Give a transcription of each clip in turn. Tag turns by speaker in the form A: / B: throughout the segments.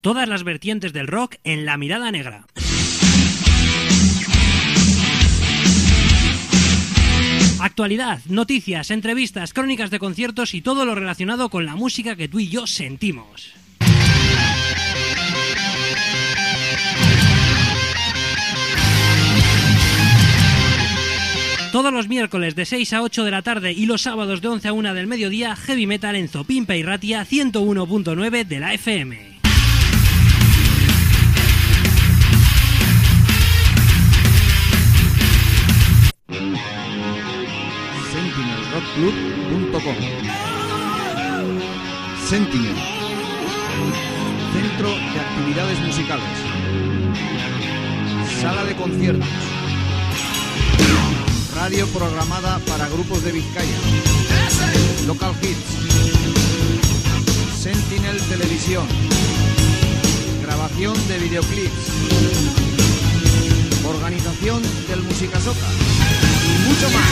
A: Todas las vertientes del rock en La Mirada Negra. Actualidad, noticias, entrevistas, crónicas de conciertos y todo lo relacionado con la música que tú y yo sentimos. Todos los miércoles de 6 a 8 de la tarde y los sábados de 11 a 1 del mediodía, Heavy Metal en Zopimpa y Ratia 101.9 de la FM.
B: SentinelRockClub.com. Sentinel, centro de actividades musicales, sala de conciertos, radio programada para grupos de Vizcaya, local hits, Sentinel Televisión, grabación de videoclips, organización del Musicasoca y mucho más.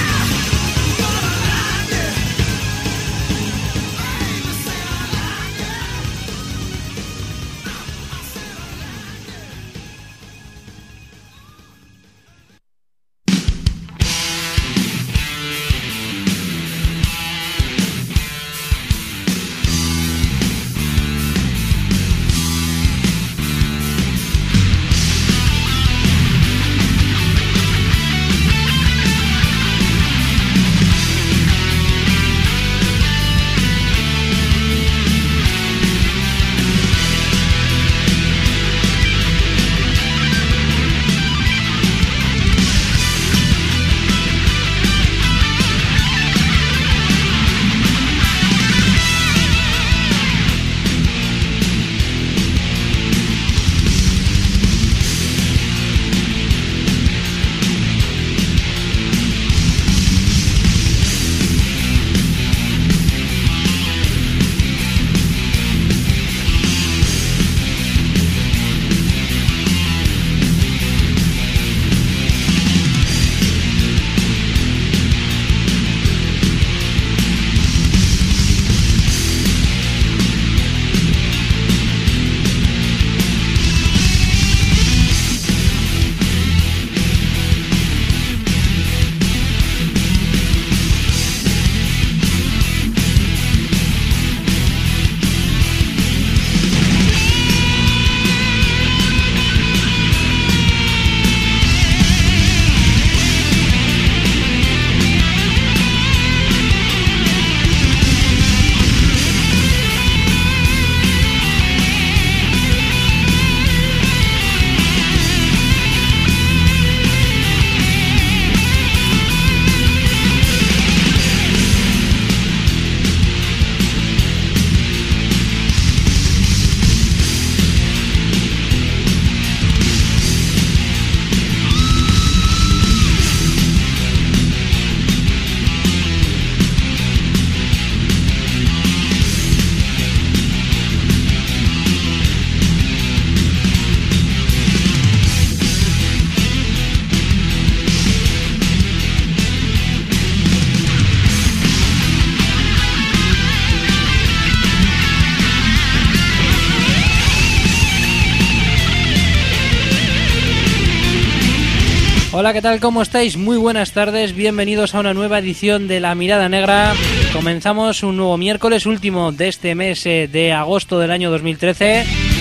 A: Hola, ¿qué tal? ¿Cómo estáis? Muy buenas tardes, bienvenidos a una nueva edición de La Mirada Negra. Comenzamos un nuevo miércoles, último de este mes de agosto del año 2013.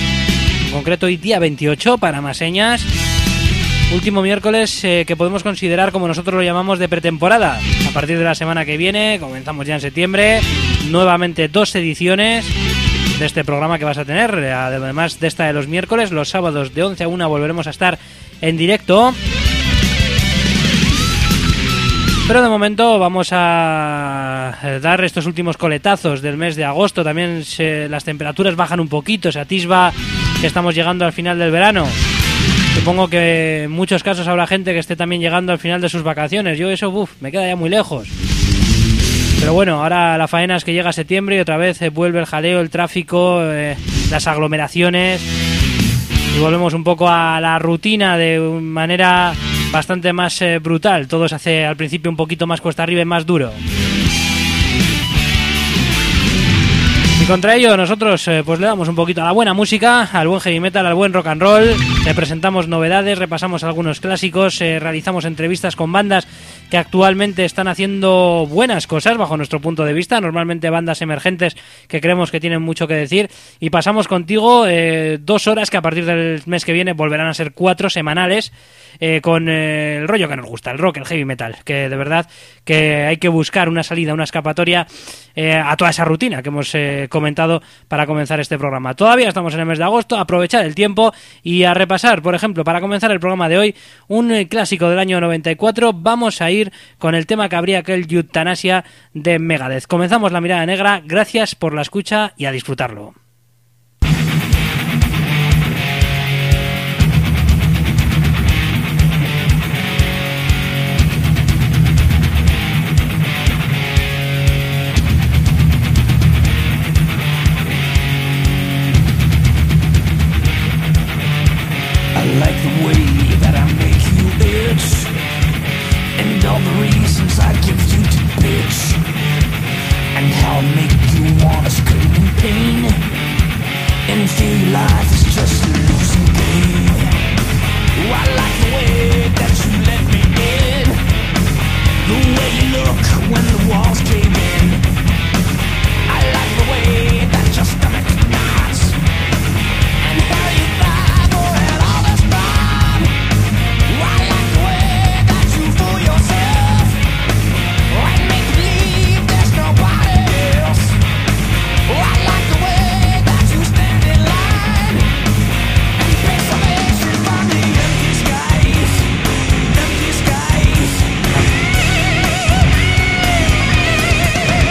A: En concreto hoy día 28 para más señas. Último miércoles que podemos considerar, como nosotros lo llamamos, de pretemporada. A partir de la semana que viene, comenzamos ya en septiembre, nuevamente 2 ediciones de este programa que vas a tener. Además de esta de los miércoles, los sábados de 11 a 1 volveremos a estar en directo. Pero de momento vamos a dar estos últimos coletazos del mes de agosto. También las temperaturas bajan un poquito, se atisba que estamos llegando al final del verano. Supongo que en muchos casos habrá gente que esté también llegando al final de sus vacaciones. Yo eso, me queda ya muy lejos. Pero bueno, ahora la faena es que llega septiembre y otra vez vuelve el jaleo, el tráfico, las aglomeraciones. Y volvemos un poco a la rutina de manera bastante más brutal. Todo se hace al principio un poquito más cuesta arriba y más duro. Y contra ello nosotros pues le damos un poquito a la buena música, al buen heavy metal, al buen rock and roll, le presentamos novedades, repasamos algunos clásicos, realizamos entrevistas con bandas que actualmente están haciendo buenas cosas bajo nuestro punto de vista, normalmente bandas emergentes que creemos que tienen mucho que decir, y pasamos contigo 2 horas que a partir del mes que viene volverán a ser 4 semanales, con el rollo que nos gusta, el rock, el heavy metal, que de verdad que hay que buscar una salida, una escapatoria a toda esa rutina que hemos comentado para comenzar este programa. Todavía estamos en el mes de agosto, aprovechar el tiempo y a repasar, por ejemplo, para comenzar el programa de hoy, un clásico del año 94, vamos a ir con el tema que abría aquel Euthanasia de Megadeth. Comenzamos la mirada negra, gracias por la escucha y a disfrutarlo.
C: I like the way that I make you itch, and all the reasons I give you to bitch, and how I make you wanna scream in pain, and feel your life is just a losing game. Oh, I like the way that you let me in, the way you look when the walls cave in. I like the way that your stomach knots, and how you thrive for it all this time. Oh, I like the way that you fool yourself and make believe there's nobody else. Oh, I like the way that you stand in line and pay salvation from the empty skies, empty skies.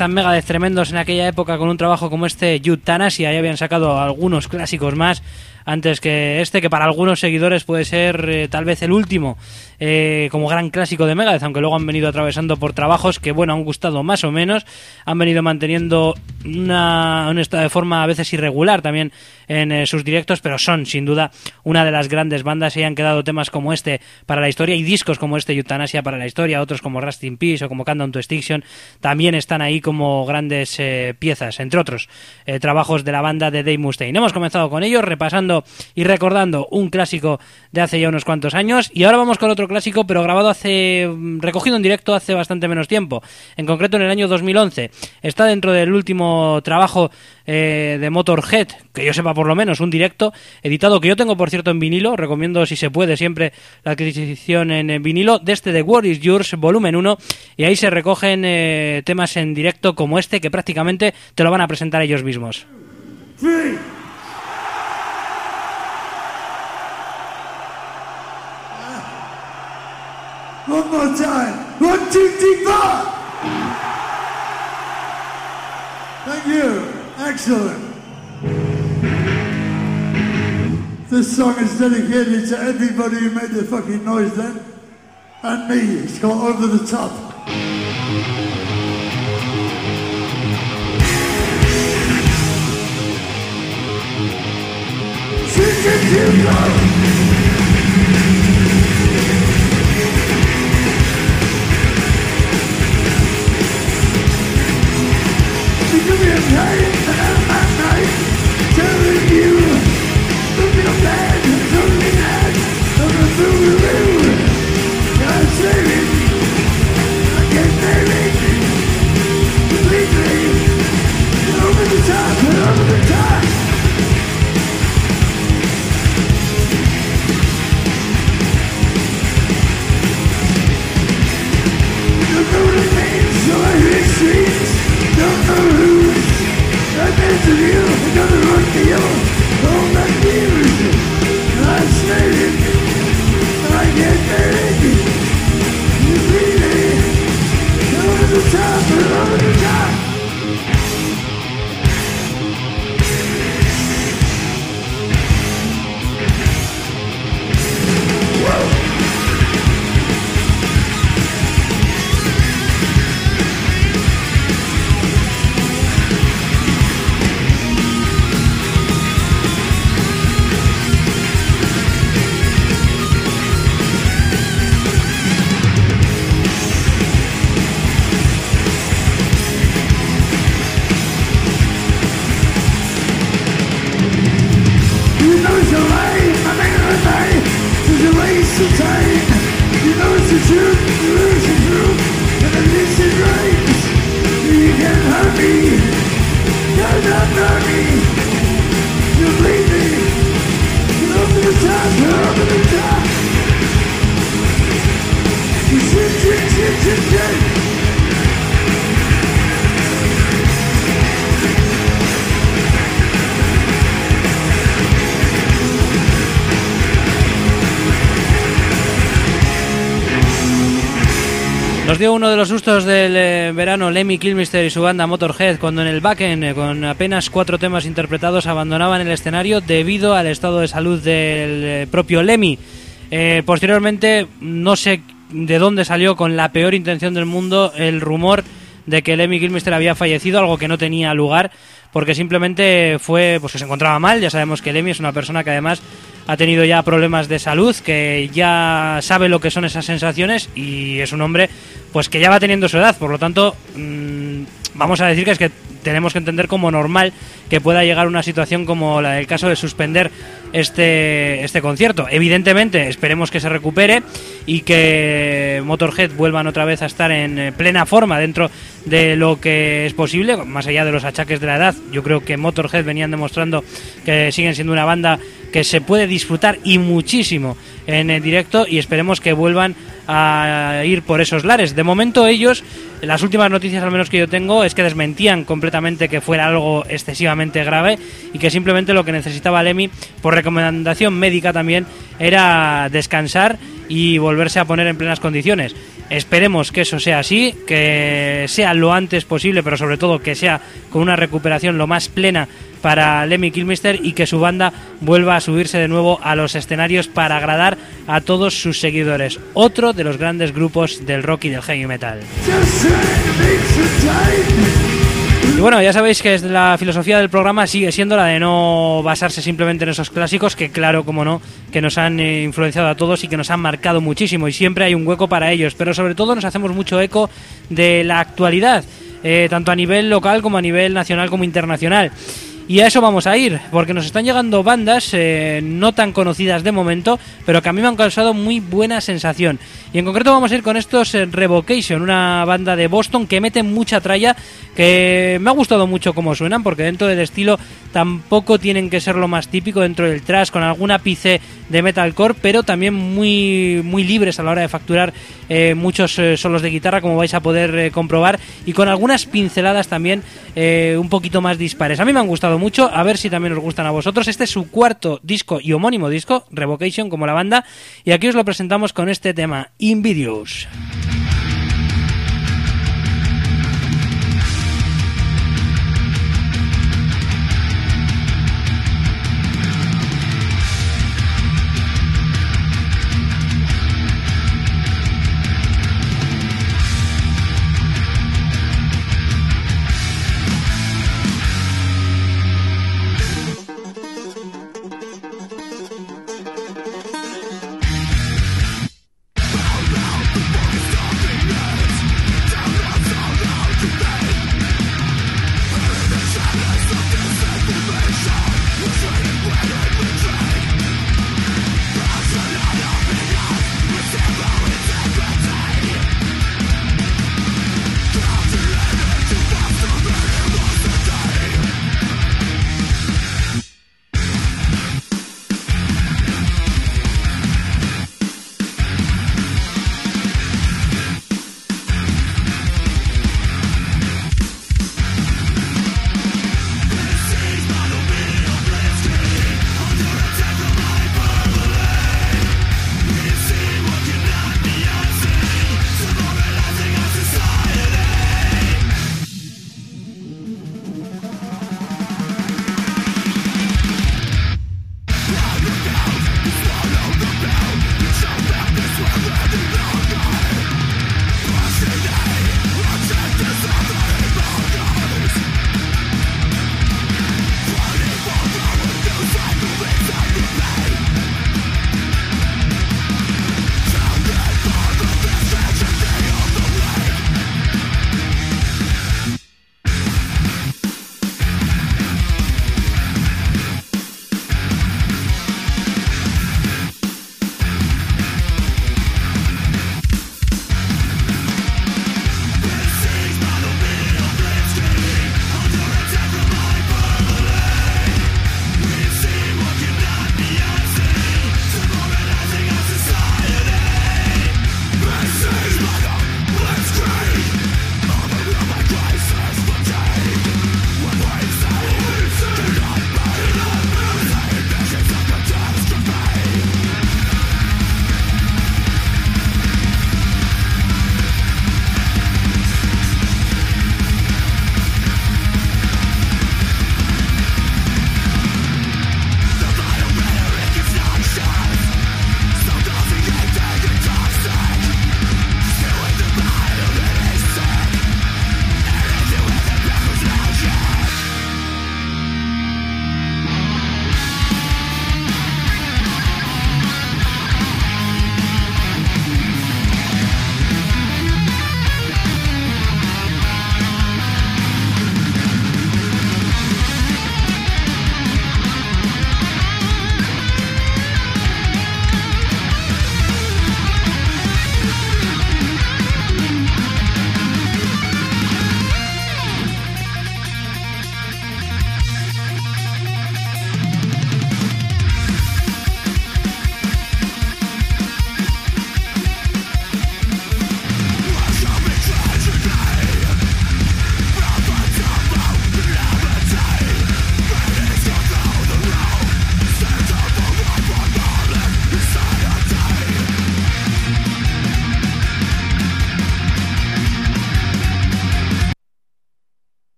A: están Megadeth tremendos en aquella época con un trabajo como este Euthanasia. Ya habían sacado algunos clásicos más antes que este, que para algunos seguidores puede ser tal vez el último como gran clásico de Megadeth, aunque luego han venido atravesando por trabajos que, bueno, han gustado más o menos, han venido manteniendo un estado de forma a veces irregular también en sus directos, pero son sin duda una de las grandes bandas y han quedado temas como este para la historia y discos como este Euthanasia para la historia, otros como Rust in Peace o como Countdown to Extinction también están ahí como grandes piezas, entre otros trabajos de la banda de Dave Mustaine. Hemos comenzado con ellos repasando y recordando un clásico de hace ya unos cuantos años y ahora vamos con otro clásico pero recogido en directo hace bastante menos tiempo, en concreto en el año 2011. Está dentro del último trabajo de Motorhead, que yo sepa por lo menos, un directo editado que yo tengo por cierto en vinilo, recomiendo si se puede siempre la adquisición en vinilo, de este The War Is Yours volumen 1, y ahí se recogen temas en directo como este que prácticamente te lo van a presentar ellos mismos.
D: Sí. One more time. 1, 2, 3, 4. Thank you. Excellent. This song is dedicated to everybody who made the fucking noise then. And me. It's called Over the Top. Since you go. Give me a night, a night, telling you, looking bad, looking at, looking through the room. I'm saving, I can't save it, completely, over the top, over the top. Don't know the names, so I hear streets. Don't know who's I've been to you, I'm gonna run for you all my years. I'm slaving, I get married. You bleeding, over the top, over the top. Whoa.
A: Nos dio uno de los sustos del verano Lemmy Kilmister y su banda Motorhead cuando en el backend, con apenas 4 temas interpretados, abandonaban el escenario debido al estado de salud del propio Lemmy. Posteriormente, no sé de dónde salió con la peor intención del mundo el rumor de que Lemmy Kilmister había fallecido, algo que no tenía lugar, porque simplemente fue pues que se encontraba mal. Ya sabemos que Lemmy es una persona que además ha tenido ya problemas de salud, que ya sabe lo que son esas sensaciones y es un hombre pues que ya va teniendo su edad, por lo tanto vamos a decir que es que tenemos que entender como normal que pueda llegar una situación como la del caso de suspender este concierto. Evidentemente esperemos que se recupere y que Motorhead vuelvan otra vez a estar en plena forma dentro de lo que es posible, más allá de los achaques de la edad. Yo creo que Motorhead venían demostrando que siguen siendo una banda que se puede disfrutar y muchísimo en el directo, y esperemos que vuelvan a ir por esos lares. De momento ellos, las últimas noticias al menos que yo tengo, es que desmentían completamente que fuera algo excesivamente grave y que simplemente lo que necesitaba Lemmy, por recomendación médica también, era descansar y volverse a poner en plenas condiciones. Esperemos que eso sea así, que sea lo antes posible, pero sobre todo que sea con una recuperación lo más plena para Lemmy Kilmister y que su banda vuelva a subirse de nuevo a los escenarios para agradar a todos sus seguidores. Otro de los grandes grupos del rock y del heavy metal. Y bueno, ya sabéis que la filosofía del programa sigue siendo la de no basarse simplemente en esos clásicos que, claro, como no, que nos han influenciado a todos y que nos han marcado muchísimo, y siempre hay un hueco para ellos, pero sobre todo nos hacemos mucho eco de la actualidad, tanto a nivel local como a nivel nacional como internacional. Y a eso vamos a ir, porque nos están llegando bandas no tan conocidas de momento, pero que a mí me han causado muy buena sensación. Y en concreto vamos a ir con estos Revocation, una banda de Boston que mete mucha tralla, que me ha gustado mucho cómo suenan, porque dentro del estilo tampoco tienen que ser lo más típico dentro del thrash, con algún ápice de metalcore, pero también muy, muy libres a la hora de facturar muchos solos de guitarra, como vais a poder comprobar, y con algunas pinceladas también un poquito más dispares. A mí me han gustado mucho, a ver si también os gustan a vosotros. Este es su cuarto disco y homónimo disco, Revocation, como la banda, y aquí os lo presentamos con este tema, Invidious.
D: Stop!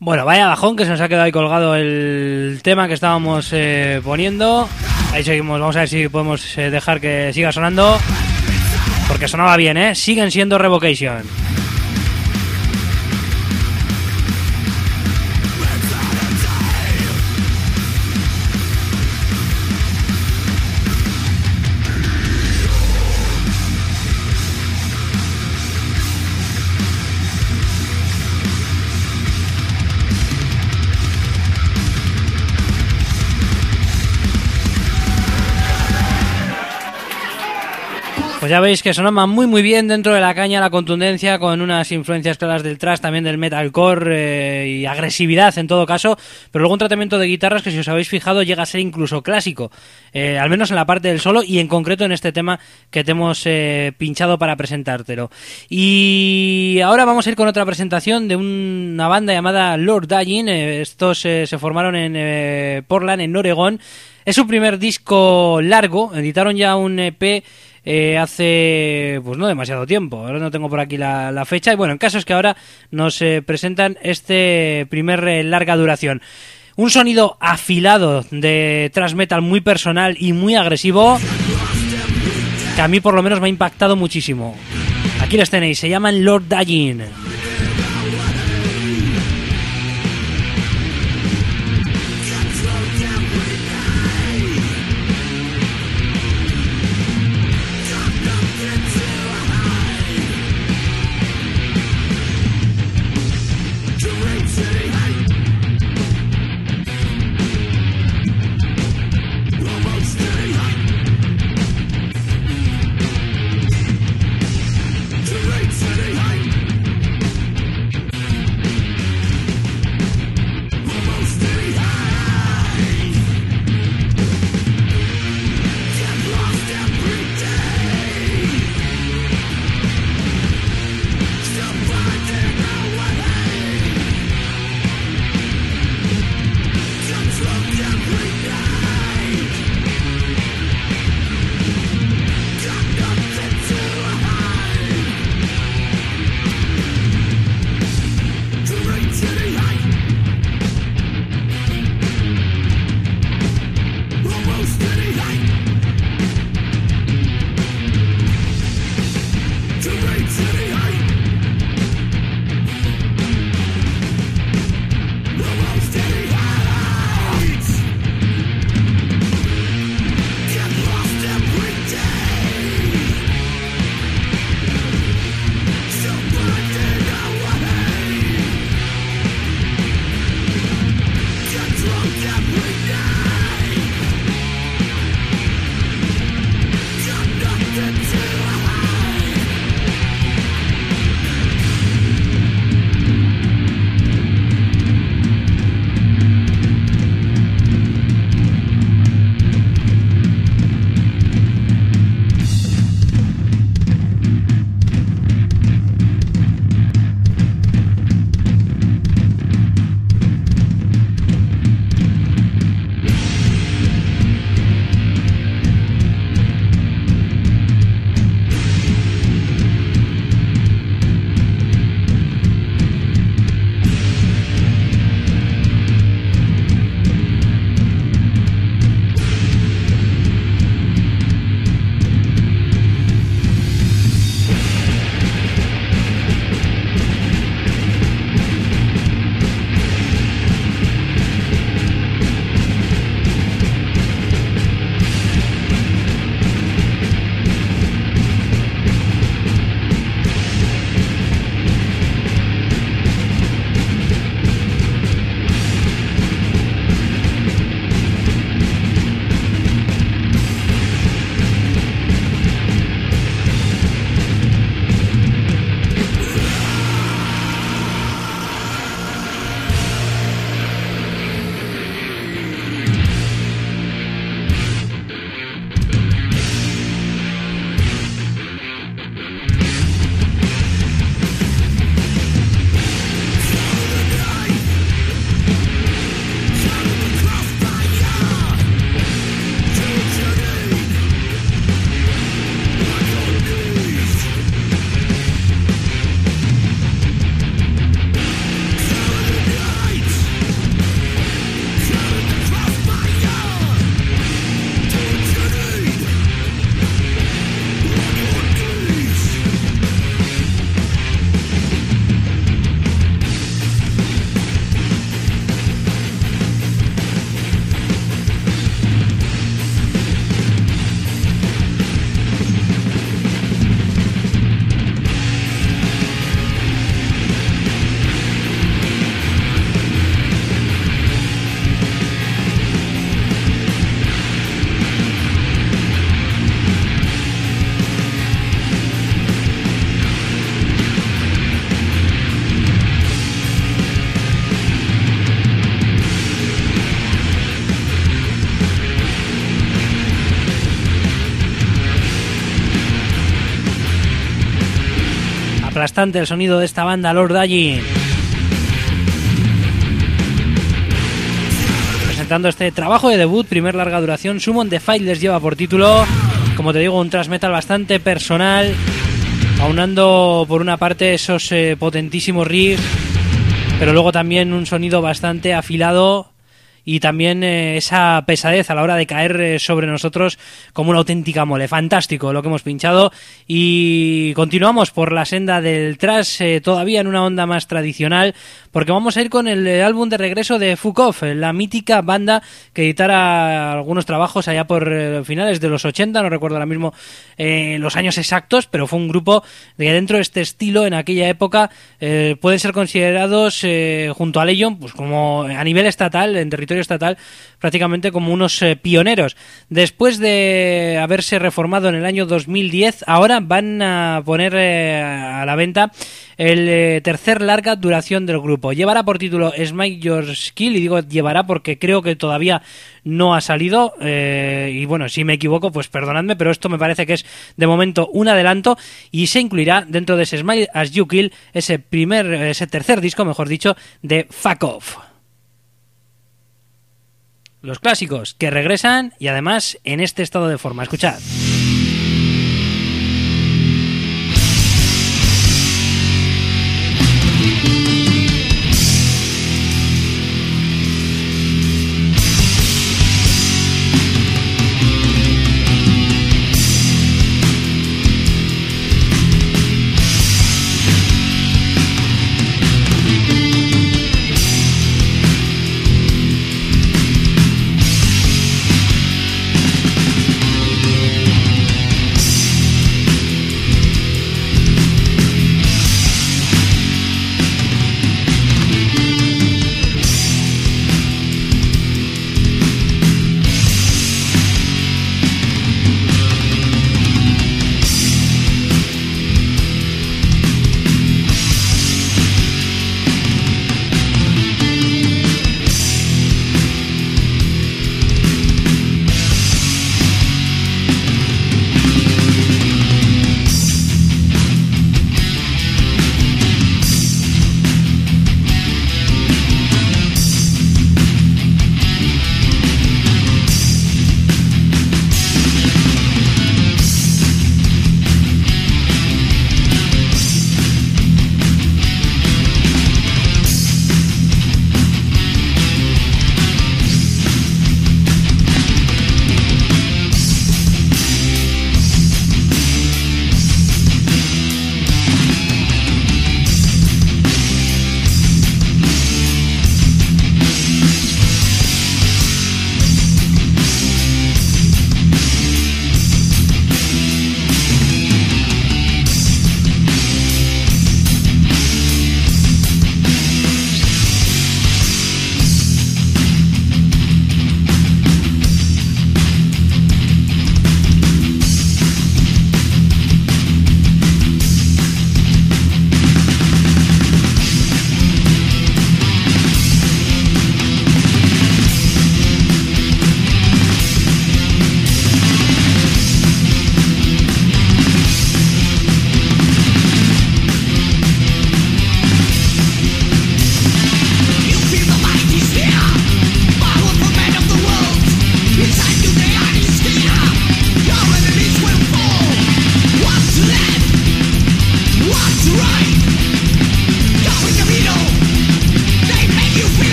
A: Bueno, vaya bajón que se nos ha quedado ahí colgado el tema que estábamos poniendo. Ahí seguimos, vamos a ver si podemos dejar que siga sonando. Porque sonaba bien, ¿eh? Siguen siendo Revocation. Pues ya veis que sonaba muy bien dentro de la caña, la contundencia, con unas influencias claras del thrash, también del metalcore y agresividad en todo caso, pero luego un tratamiento de guitarras que, si os habéis fijado, llega a ser incluso clásico, al menos en la parte del solo y en concreto en este tema que te hemos pinchado para presentártelo. Y ahora vamos a ir con otra presentación de una banda llamada Lord Dying. Estos se formaron en Portland, en Oregón. Es su primer disco largo, editaron ya un EP hace pues no demasiado tiempo, ahora no tengo por aquí la fecha, y bueno, el caso es que ahora nos presentan este primer larga duración. Un sonido afilado de thrash metal muy personal y muy agresivo que a mí por lo menos me ha impactado muchísimo. Aquí les tenéis, se llaman Lord Dying. aplastante el sonido de esta banda, Lord Dying. Presentando este trabajo de debut, primer larga duración, Summon the Fight les lleva por título, como te digo, un thrash metal bastante personal, aunando por una parte esos potentísimos riffs, pero luego también un sonido bastante afilado y también esa pesadez a la hora de caer sobre nosotros como una auténtica mole. Fantástico lo que hemos pinchado, y continuamos por la senda del thrash, todavía en una onda más tradicional, porque vamos a ir con el álbum de regreso de Fuck Off, la mítica banda que editara algunos trabajos allá por finales de los 80, no recuerdo ahora mismo los años exactos, pero fue un grupo que dentro de este estilo en aquella época pueden ser considerados junto a Legion, pues como a nivel estatal, en territorio estatal, prácticamente como unos pioneros. Después de haberse reformado en el año 2010, ahora van a poner a la venta el tercer larga duración del grupo. Llevará por título Smite Your Skill, y digo llevará porque creo que todavía no ha salido, y bueno, si me equivoco pues perdonadme, pero esto me parece que es de momento un adelanto, y se incluirá dentro de ese Smite As You Kill ese tercer disco, mejor dicho, de Fuck Off. Los clásicos que regresan y además en este estado de forma. Escuchad.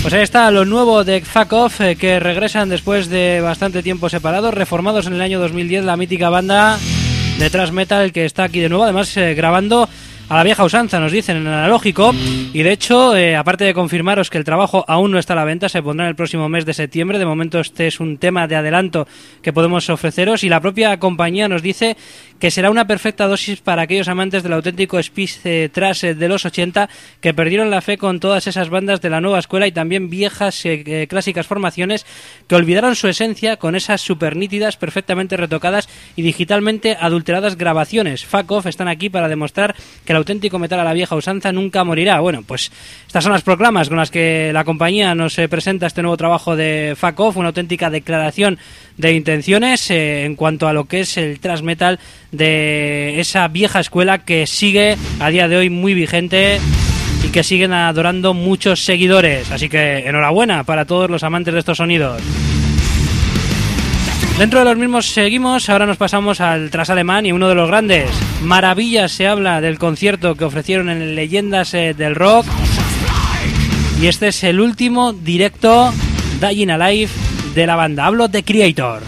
A: Pues ahí está lo nuevo de Fuck Off, que regresan después de bastante tiempo separados, reformados en el año 2010, la mítica banda de thrash metal que está aquí de nuevo, además grabando a la vieja usanza, nos dicen, en analógico. Y de hecho, aparte de confirmaros que el trabajo aún no está a la venta, se pondrá en el próximo mes de septiembre. De momento este es un tema de adelanto que podemos ofreceros, y la propia compañía nos dice que será una perfecta dosis para aquellos amantes del auténtico speed thrash de los 80 que perdieron la fe con todas esas bandas de la nueva escuela y también viejas clásicas formaciones que olvidaron su esencia con esas super nítidas, perfectamente retocadas y digitalmente adulteradas grabaciones. Fuck Off están aquí para demostrar que el auténtico metal a la vieja usanza nunca morirá. Bueno, pues estas son las proclamas con las que la compañía nos presenta este nuevo trabajo de Fuck Off, una auténtica declaración de intenciones en cuanto a lo que es el thrash metal de esa vieja escuela que sigue a día de hoy muy vigente y que siguen adorando muchos seguidores. Así que enhorabuena para todos los amantes de estos sonidos. Dentro de los mismos seguimos, ahora nos pasamos al thrash alemán y uno de los grandes. Maravillas se habla del concierto que ofrecieron en Leyendas del Rock, y este es el último directo Dying Alive de la banda. Hablo de Creator.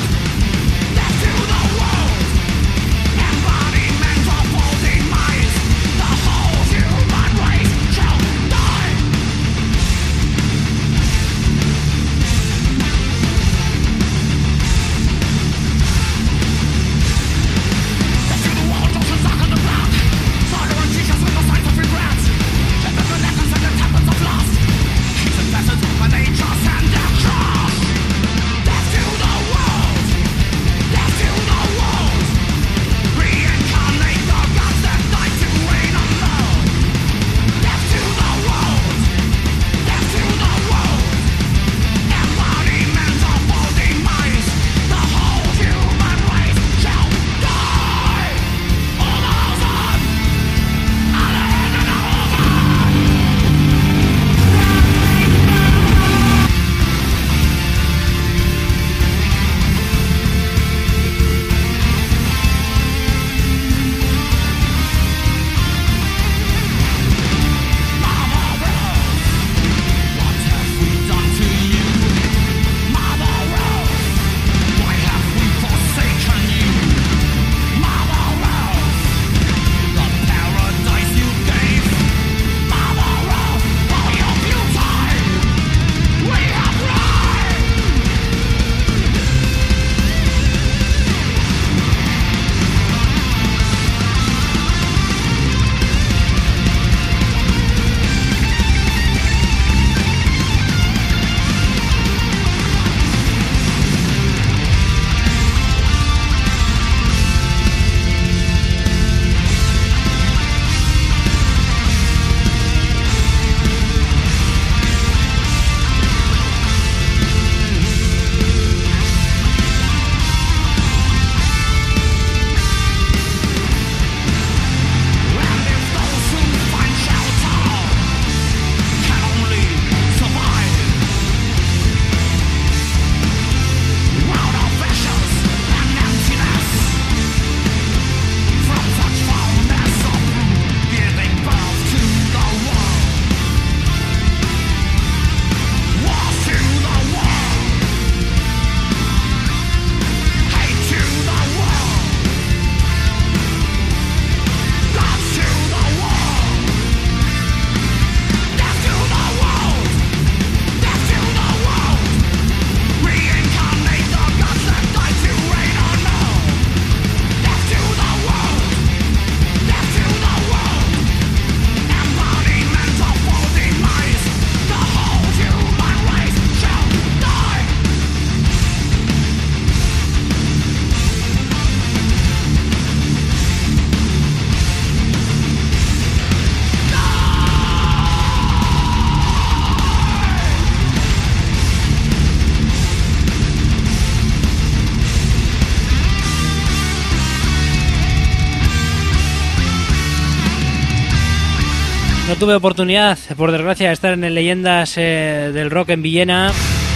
E: Embodiment of holding minds.
A: No tuve oportunidad, por desgracia, de estar en el Leyendas del Rock en Villena,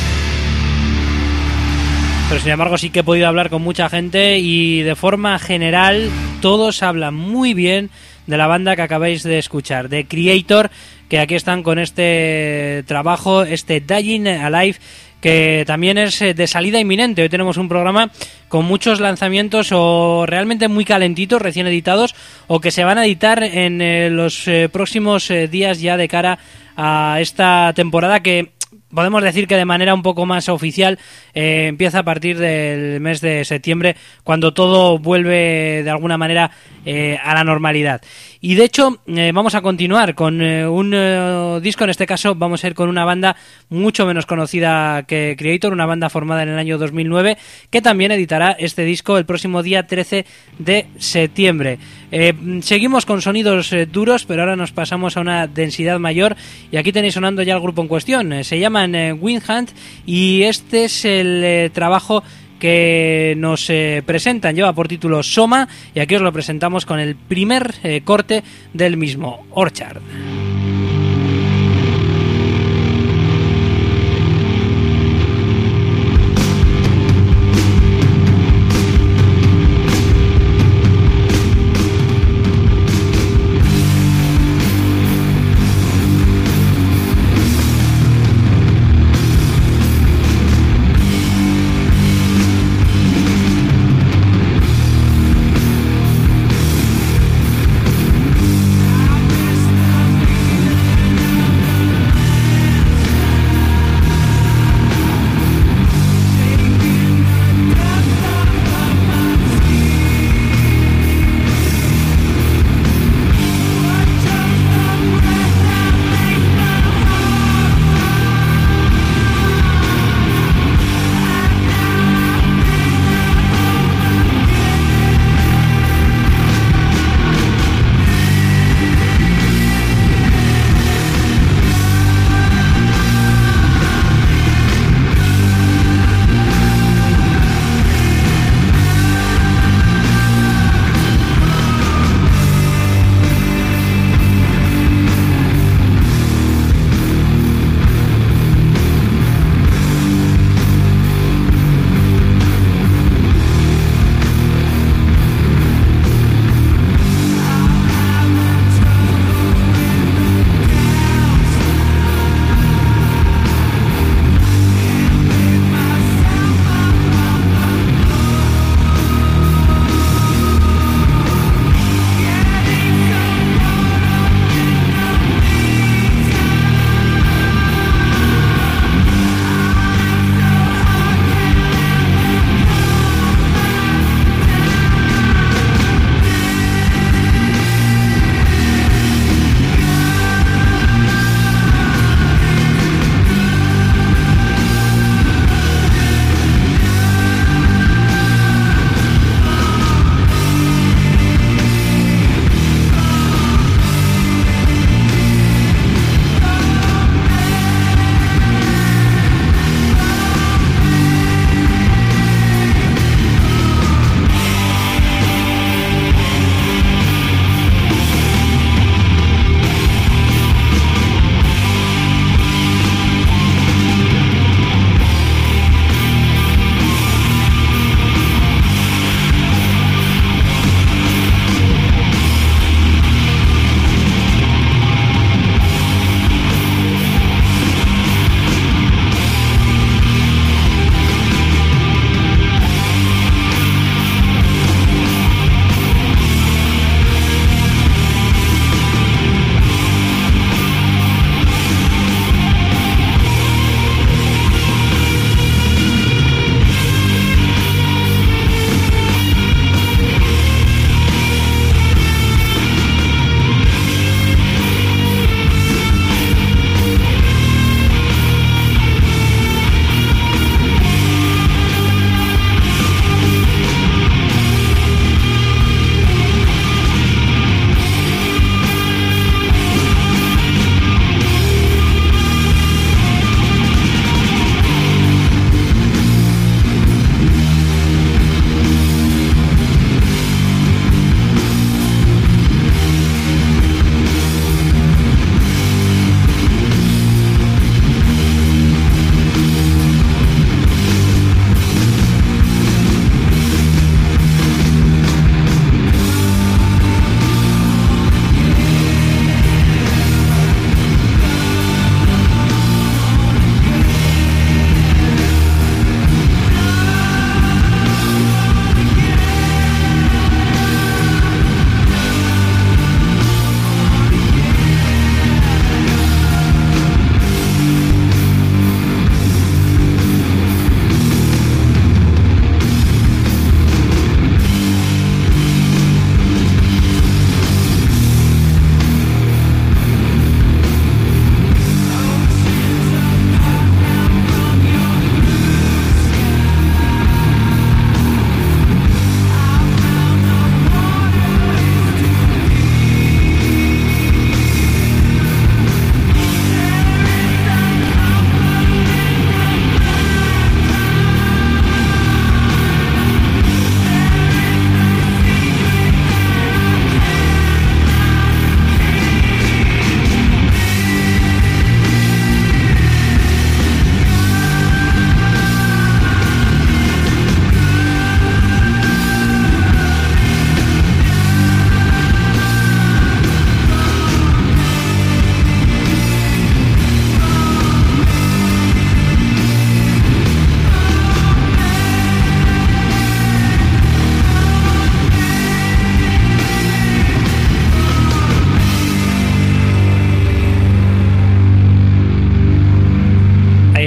A: pero sin embargo sí que he podido hablar con mucha gente y de forma general todos hablan muy bien de la banda que acabáis de escuchar, de Kreator, que aquí están con este trabajo, este Dying Alive, que también es de salida inminente. Hoy tenemos un programa con muchos lanzamientos o realmente muy calentitos, recién editados, o que se van a editar en los próximos días ya de cara a esta temporada que podemos decir que de manera un poco más oficial empieza a partir del mes de septiembre, cuando todo vuelve de alguna manera a la normalidad. Y de hecho vamos a continuar con un disco. En este caso vamos a ir con una banda mucho menos conocida que Kreator, una banda formada en el año 2009 que también editará este disco el próximo día 13 de septiembre. Seguimos con sonidos duros, pero ahora nos pasamos a una densidad mayor y aquí tenéis sonando ya el grupo en cuestión. Se llaman Windhand y este es el trabajo que nos presentan. Lleva por título Soma y aquí os lo presentamos con el primer corte del mismo, Orchard.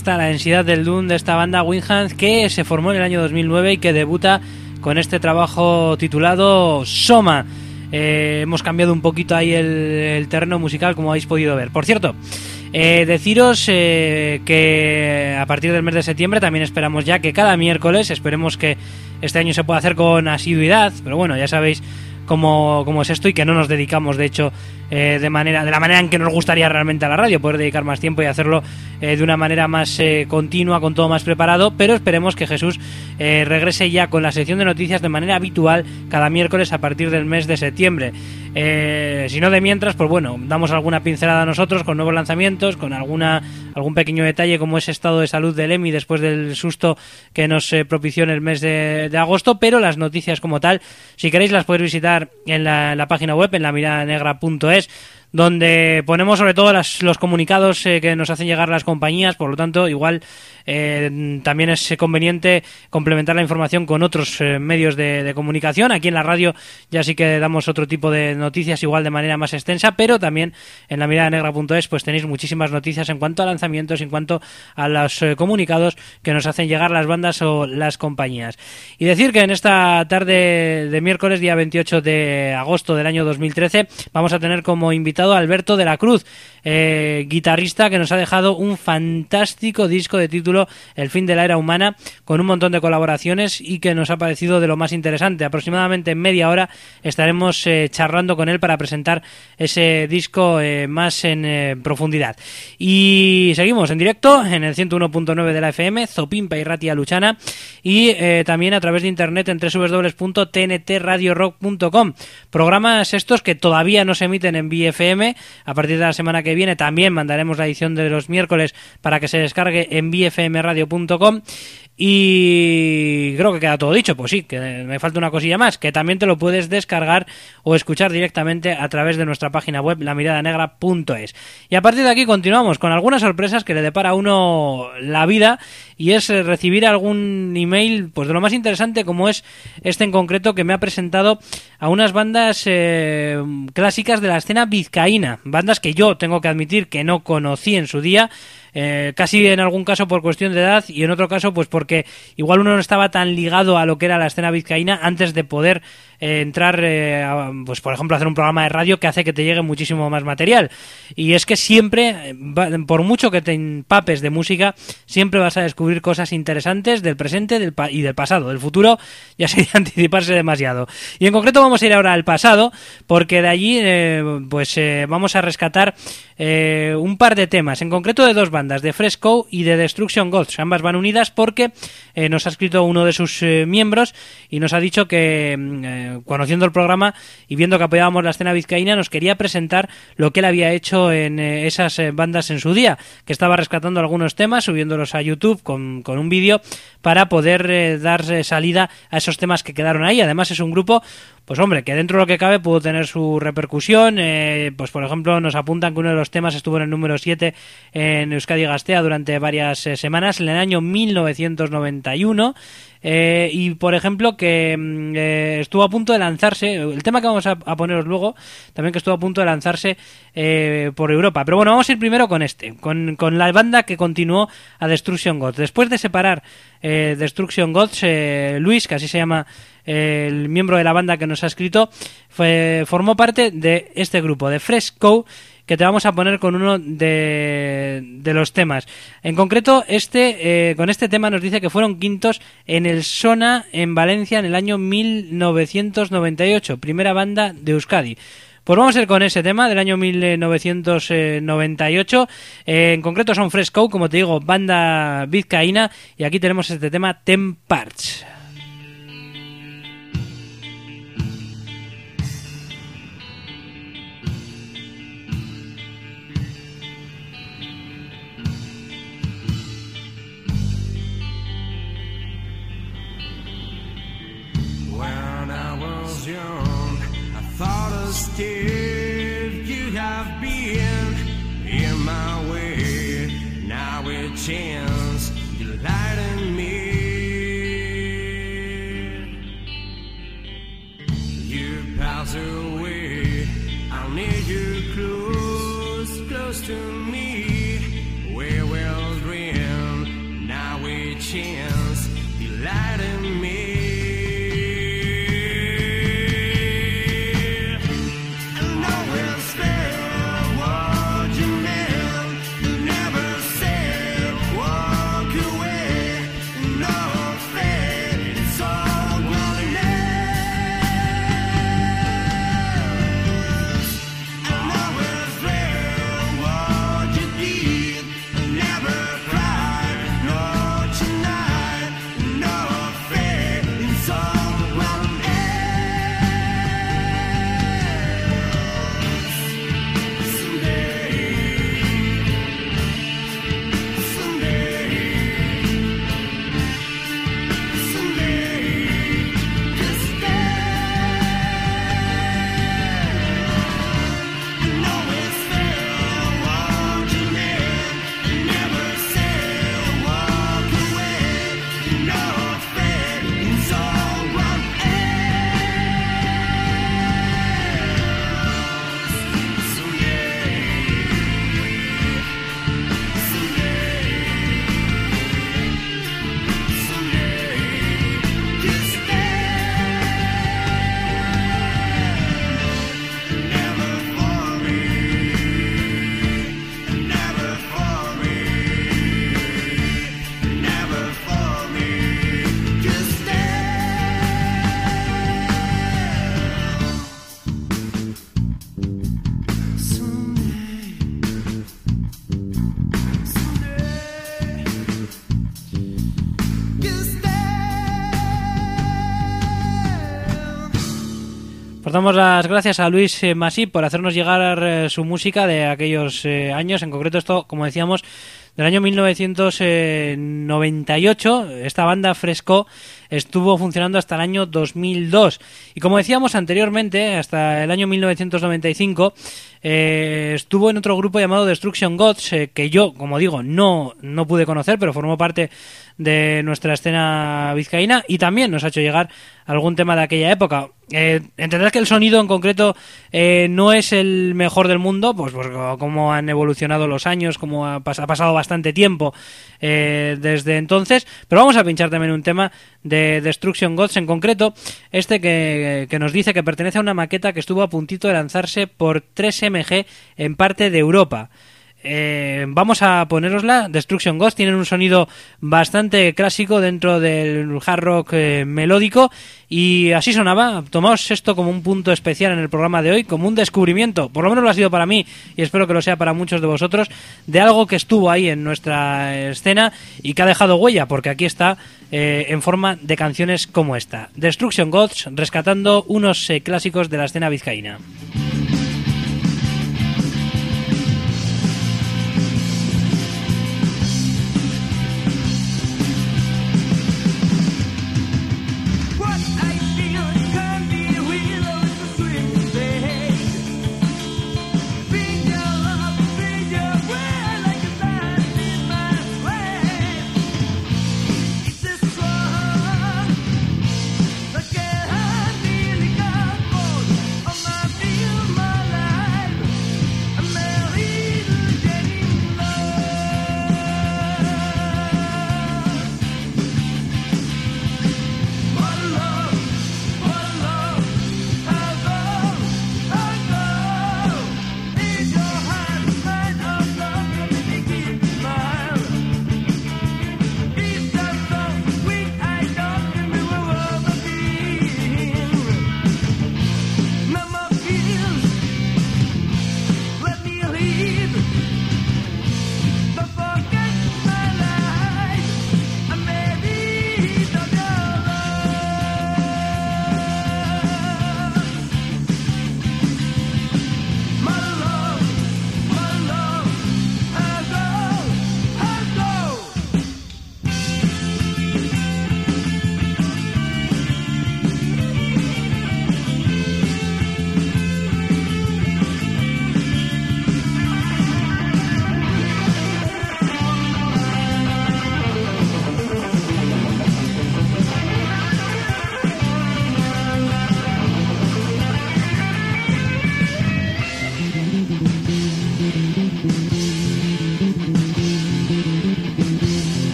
A: está la densidad del doom de esta banda Windhand, que se formó en el año 2009 y que debuta con este trabajo titulado Soma. Hemos cambiado un poquito ahí el terreno musical, como habéis podido ver. Por cierto, deciros que a partir del mes de septiembre también esperamos ya que cada miércoles, esperemos que este año se pueda hacer con asiduidad, pero bueno, ya sabéis cómo es esto y que no nos dedicamos, de hecho, de la manera en que nos gustaría realmente a la radio, poder dedicar más tiempo y hacerlo de una manera más continua, con todo más preparado, pero esperemos que Jesús regrese ya con la sección de noticias de manera habitual cada miércoles a partir del mes de septiembre. Si no, de mientras, pues bueno, damos alguna pincelada a nosotros con nuevos lanzamientos, con algún pequeño detalle como ese estado de salud del EMI después del susto que nos propició en el mes de agosto, pero las noticias como tal, si queréis, las podéis visitar en la página web, en lamiradanegra.es, donde ponemos sobre todo los comunicados que nos hacen llegar las compañías. Por lo tanto, igual también es conveniente complementar la información con otros medios de comunicación. Aquí en la radio ya sí que damos otro tipo de noticias, igual de manera más extensa, pero también en lamiradanegra.es pues tenéis muchísimas noticias en cuanto a lanzamientos, en cuanto a los comunicados que nos hacen llegar las bandas o las compañías. Y decir que en esta tarde de miércoles, día 28 de agosto del año 2013, vamos a tener como invitado a Alberto de la Cruz, guitarrista que nos ha dejado un fantástico disco de título El fin de la era humana, con un montón de colaboraciones y que nos ha parecido de lo más interesante. Aproximadamente en media hora estaremos charlando con él para presentar ese disco más en profundidad. Y seguimos en directo en el 101.9 de la FM, Zopimpa y Ratia Luchana, y también a través de internet en www.tntradiorock.com. Programas estos que todavía no se emiten en BFM. A partir de la semana que viene también mandaremos la edición de los miércoles para que se descargue en bfmradio.com. Y creo que queda todo dicho. Pues sí, que me falta una cosilla más, que también te lo puedes descargar o escuchar directamente a través de nuestra página web, lamiradanegra.es. Y a partir de aquí continuamos con algunas sorpresas que le depara a uno la vida, y es recibir algún email pues de lo más interesante, como es este en concreto, que me ha presentado a unas bandas clásicas de la escena vizcaína, bandas que yo tengo que admitir que no conocí en su día, casi en algún caso por cuestión de edad y en otro caso pues porque igual uno no estaba tan ligado a lo que era la escena vizcaína antes de poder entrar, pues por ejemplo hacer un programa de radio que hace que te llegue muchísimo más material. Y es que siempre, por mucho que te empapes de música, siempre vas a descubrir cosas interesantes del presente y del pasado. Del futuro ya sería anticiparse demasiado. Y en concreto vamos a ir ahora al pasado, porque de allí vamos a rescatar un par de temas, en concreto de dos bandas, de Fresco y de Destruction Gods. Ambas van unidas porque nos ha escrito uno de sus miembros y nos ha dicho que conociendo el programa y viendo que apoyábamos la escena vizcaína, nos quería presentar lo que él había hecho en esas bandas en su día, que estaba rescatando algunos temas, subiéndolos a YouTube con un vídeo para poder dar salida a esos temas que quedaron ahí. Además es un grupo, pues hombre, que dentro de lo que cabe pudo tener su repercusión. Pues por ejemplo nos apuntan que uno de los temas estuvo en el número 7 en Euskadi Gastea durante varias semanas en el año 1991. Y por ejemplo que estuvo a punto de lanzarse, el tema que vamos a poneros luego, también que estuvo a punto de lanzarse por Europa. Pero bueno, vamos a ir primero con con la banda que continuó a Destruction Gods. Después de separar Destruction Gods, Luis, que así se llama el miembro de la banda que nos ha escrito, formó parte de este grupo, de Fresco, que te vamos a poner con uno de los temas. En concreto, con este tema nos dice que fueron quintos en el Sona en Valencia en el año 1998, primera banda de Euskadi. Pues vamos a ir con ese tema del año 1998. En concreto son Fresco, como te digo, banda vizcaína, y aquí tenemos este tema, Ten Parts.
E: If you have been in my way, now a chance you light in me. You pass away, I need you close to me. We will dream chance. You lied to me. And I will spare what you meant. You never said walk away. No fair, it's all running else. And I will spare what you did. Never cried, no tonight, no fair, it's all running else. Someday, just stay. And always fair what you meant. Never say walk away. No fair, it's all wrong. Someday, just stay. Never for me, never for me, never for me, just stay.
A: Pues damos las gracias a Luis Masip por hacernos llegar su música de aquellos años, en concreto esto, como decíamos, del año 1998. Esta banda Fresco estuvo funcionando hasta el año 2002 y, como decíamos anteriormente, hasta el año 1995 estuvo en otro grupo llamado Destruction Gods, que yo, como digo, no pude conocer, pero formó parte de nuestra escena vizcaína y también nos ha hecho llegar algún tema de aquella época. Entendrás que el sonido en concreto no es el mejor del mundo, pues como han evolucionado los años, como ha pasado bastante tiempo desde entonces, pero vamos a pinchar también un tema de Destruction Gods, en concreto este que nos dice que pertenece a una maqueta que estuvo a puntito de lanzarse por 3MG en parte de Europa. Vamos a ponerosla. Destruction Gods tienen un sonido bastante clásico dentro del hard rock melódico y así sonaba. Tomaos esto como un punto especial en el programa de hoy, como un descubrimiento, por lo menos lo ha sido para mí y espero que lo sea para muchos de vosotros, de algo que estuvo ahí en nuestra escena y que ha dejado huella, porque aquí está en forma de canciones como esta. Destruction Gods rescatando unos clásicos de la escena vizcaína.
F: Look at her, nearly gone. Oh, my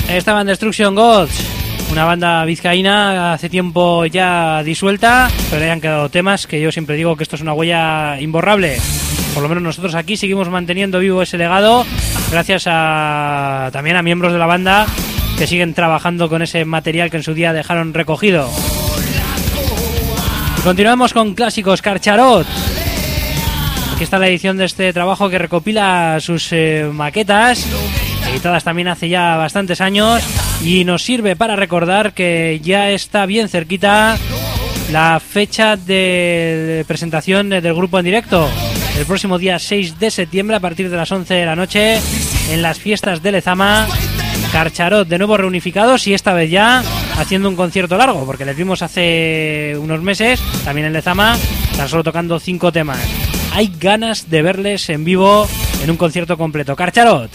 A: Estaban Destruction Gods, una banda vizcaína hace tiempo ya disuelta, pero le han quedado temas que yo siempre digo que esto es una huella imborrable. Por lo menos nosotros aquí seguimos manteniendo vivo ese legado, gracias también a miembros de la banda que siguen trabajando con ese material que en su día dejaron recogido. Y continuamos con clásicos. Carcharot. Aquí está la edición de este trabajo que recopila sus maquetas, editadas también hace ya bastantes años, y nos sirve para recordar que ya está bien cerquita la fecha de presentación del grupo en directo. El próximo día 6 de septiembre, a partir de las 11 de la noche, en las fiestas de Lezama, Carcharot de nuevo reunificados, y esta vez ya haciendo un concierto largo, porque les vimos hace unos meses, también en Lezama, tan solo tocando 5 temas. Hay ganas de verles en vivo en un concierto completo. Carcharot.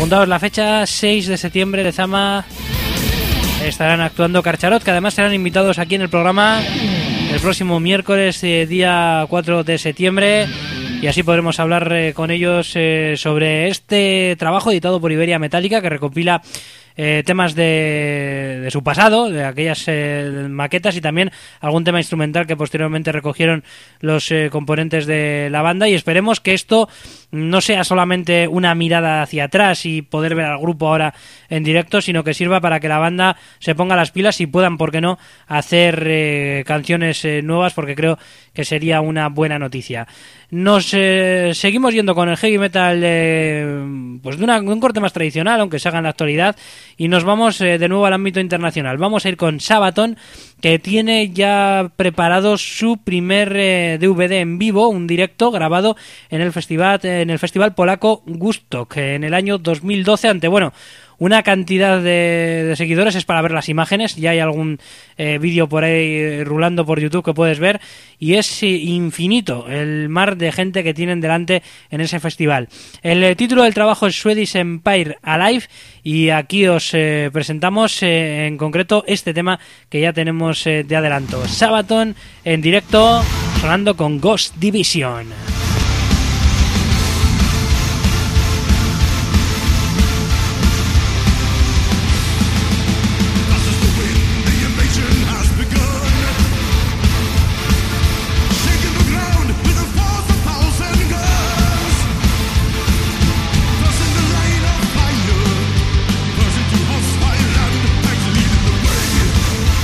A: Apuntaos la fecha, 6 de septiembre, Lezama. Estarán actuando Carcharot, que además serán invitados aquí en el programa el próximo miércoles, día 4 de septiembre. Y así podremos hablar con ellos sobre este trabajo editado por Iberia Metálica, que recopila temas de su pasado, de aquellas maquetas, y también algún tema instrumental que posteriormente recogieron los componentes de la banda. Y esperemos que esto no sea solamente una mirada hacia atrás y poder ver al grupo ahora en directo, sino que sirva para que la banda se ponga las pilas y puedan, por qué no, hacer canciones nuevas, porque creo que sería una buena noticia. Nos seguimos yendo con el heavy metal pues de un corte más tradicional, aunque se haga en la actualidad, y nos vamos de nuevo al ámbito internacional. Vamos a ir con Sabaton, que tiene ya preparado su primer DVD en vivo, un directo grabado en el festival polaco Woodstock en el año 2012, ante una cantidad de seguidores. Es para ver las imágenes, ya hay algún vídeo por ahí rulando por YouTube que puedes ver, y es infinito el mar de gente que tienen delante en ese festival. El título del trabajo es Swedish Empire Alive, y aquí os presentamos en concreto este tema que ya tenemos de adelanto. Sabaton en directo, sonando con Ghost Division.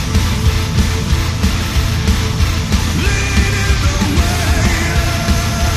F: Leading the way.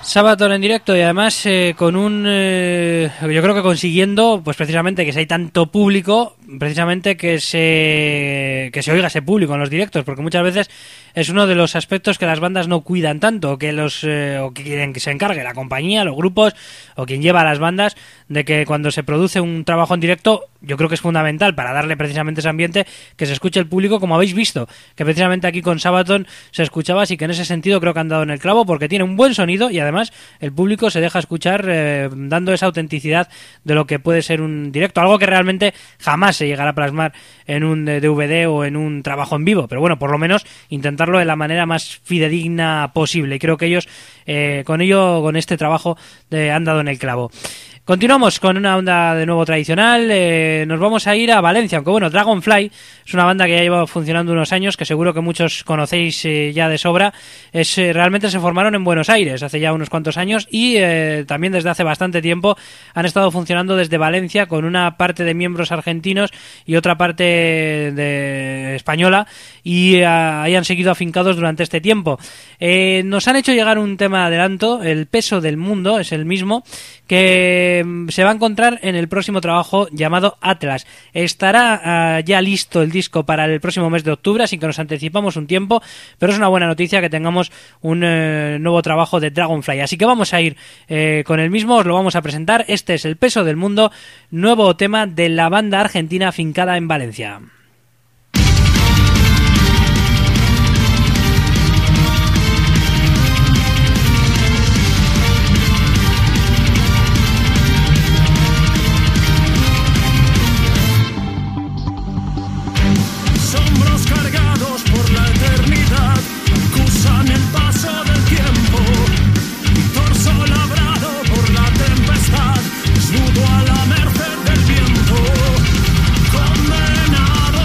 A: Sabaton en directo y además con yo creo que consiguiendo pues precisamente que si hay tanto público, precisamente que se oiga ese público en los directos, porque muchas veces es uno de los aspectos que las bandas no cuidan tanto, o que quieren que se encargue la compañía, los grupos o quien lleva a las bandas, de que cuando se produce un trabajo en directo, yo creo que es fundamental para darle precisamente ese ambiente, que se escuche el público, como habéis visto, que precisamente aquí con Sabaton se escuchaba, así que en ese sentido creo que han dado en el clavo, porque tiene un buen sonido y además el público se deja escuchar dando esa autenticidad de lo que puede ser un directo, algo que realmente jamás se llegará a plasmar en un DVD o en un trabajo en vivo, pero bueno, por lo menos intentarlo de la manera más fidedigna posible, y creo que ellos con este trabajo han dado en el clavo. Continuamos con una onda de nuevo tradicional, nos vamos a ir a Valencia, aunque bueno, Dragonfly es una banda que ya lleva funcionando unos años, que seguro que muchos conocéis ya de sobra. Realmente se formaron en Buenos Aires hace ya unos cuantos años y también desde hace bastante tiempo han estado funcionando desde Valencia, con una parte de miembros argentinos y otra parte de española, y ahí han seguido afincados durante este tiempo. Nos han hecho llegar un tema adelanto, El peso del mundo es el mismo, que se va a encontrar en el próximo trabajo llamado Atlas. Estará ya listo el disco para el próximo mes de octubre, así que nos anticipamos un tiempo, pero es una buena noticia que tengamos un nuevo trabajo de Dragonfly. Así que vamos a ir con el mismo, os lo vamos a presentar. Este es El peso del mundo, nuevo tema de la banda argentina afincada en Valencia.
F: Desnudo a la merced del viento, condenado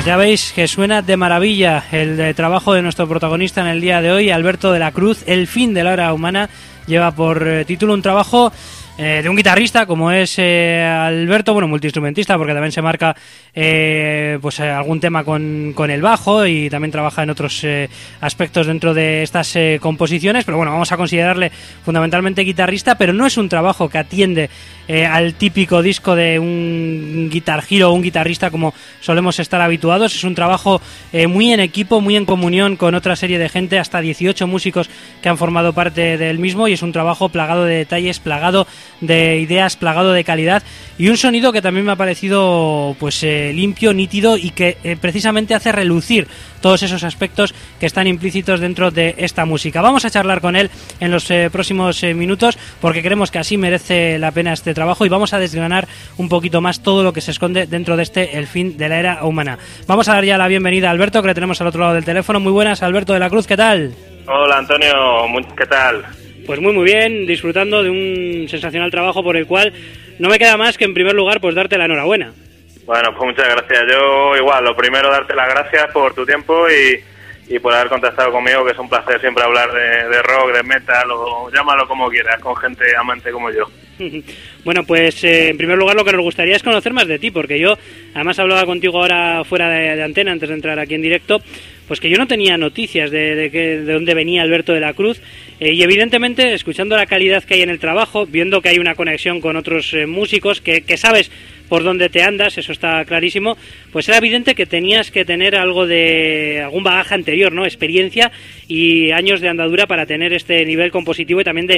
A: ya veis que suena de maravilla el trabajo de nuestro protagonista en el día de hoy, Alberto de la Cruz. El fin de la era humana lleva por título un trabajo de un guitarrista como es Alberto, bueno, multiinstrumentista, porque también se marca algún tema con el bajo y también trabaja en otros aspectos dentro de estas composiciones, pero bueno, vamos a considerarle fundamentalmente guitarrista, pero no es un trabajo que atiende al típico disco de un Guitar Hero o un guitarrista como solemos estar habituados. Es un trabajo muy en equipo, muy en comunión con otra serie de gente, hasta 18 músicos que han formado parte del mismo, y es un trabajo plagado de detalles, plagado de ideas, plagado de calidad, y un sonido que también me ha parecido limpio, nítido, y que precisamente hace relucir todos esos aspectos que están implícitos dentro de esta música. Vamos a charlar con él en los próximos minutos, porque creemos que así merece la pena este trabajo, y vamos a desgranar un poquito más todo lo que se esconde dentro de El fin de la era humana. Vamos a dar ya la bienvenida a Alberto, que le tenemos al otro lado del teléfono. Muy buenas, Alberto de la Cruz, ¿qué tal?
F: Hola, Antonio, ¿qué tal?
A: Pues muy bien, disfrutando de un sensacional trabajo por el cual no me queda más que en primer lugar pues darte la enhorabuena.
F: Bueno, pues muchas gracias. Yo igual, lo primero darte las gracias por tu tiempo y por haber contactado conmigo, que es un placer siempre hablar de rock, de metal, o llámalo como quieras, con gente amante como yo.
A: Bueno, pues en primer lugar lo que nos gustaría es conocer más de ti, porque yo además hablaba contigo ahora fuera de antena antes de entrar aquí en directo, pues que yo no tenía noticias de dónde venía Alberto de la Cruz, y evidentemente escuchando la calidad que hay en el trabajo, viendo que hay una conexión con otros músicos, que sabes por dónde te andas, eso está clarísimo, pues era evidente que tenías que tener algún bagaje anterior, ¿no? Experiencia y años de andadura para tener este nivel compositivo y también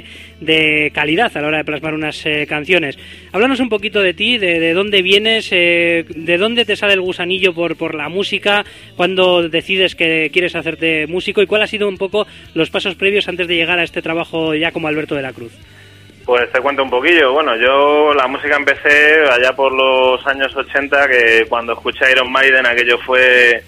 A: de calidad a la hora de plasmar unas canciones. Háblanos un poquito de ti, de dónde vienes, de dónde te sale el gusanillo por la música, cuándo decides que quieres hacerte músico, y cuál ha sido un poco los pasos previos antes de llegar a este trabajo ya como Alberto de la Cruz.
F: Pues te cuento un poquillo. Bueno, yo la música empecé allá por los años 80, que cuando escuché Iron Maiden aquello fue,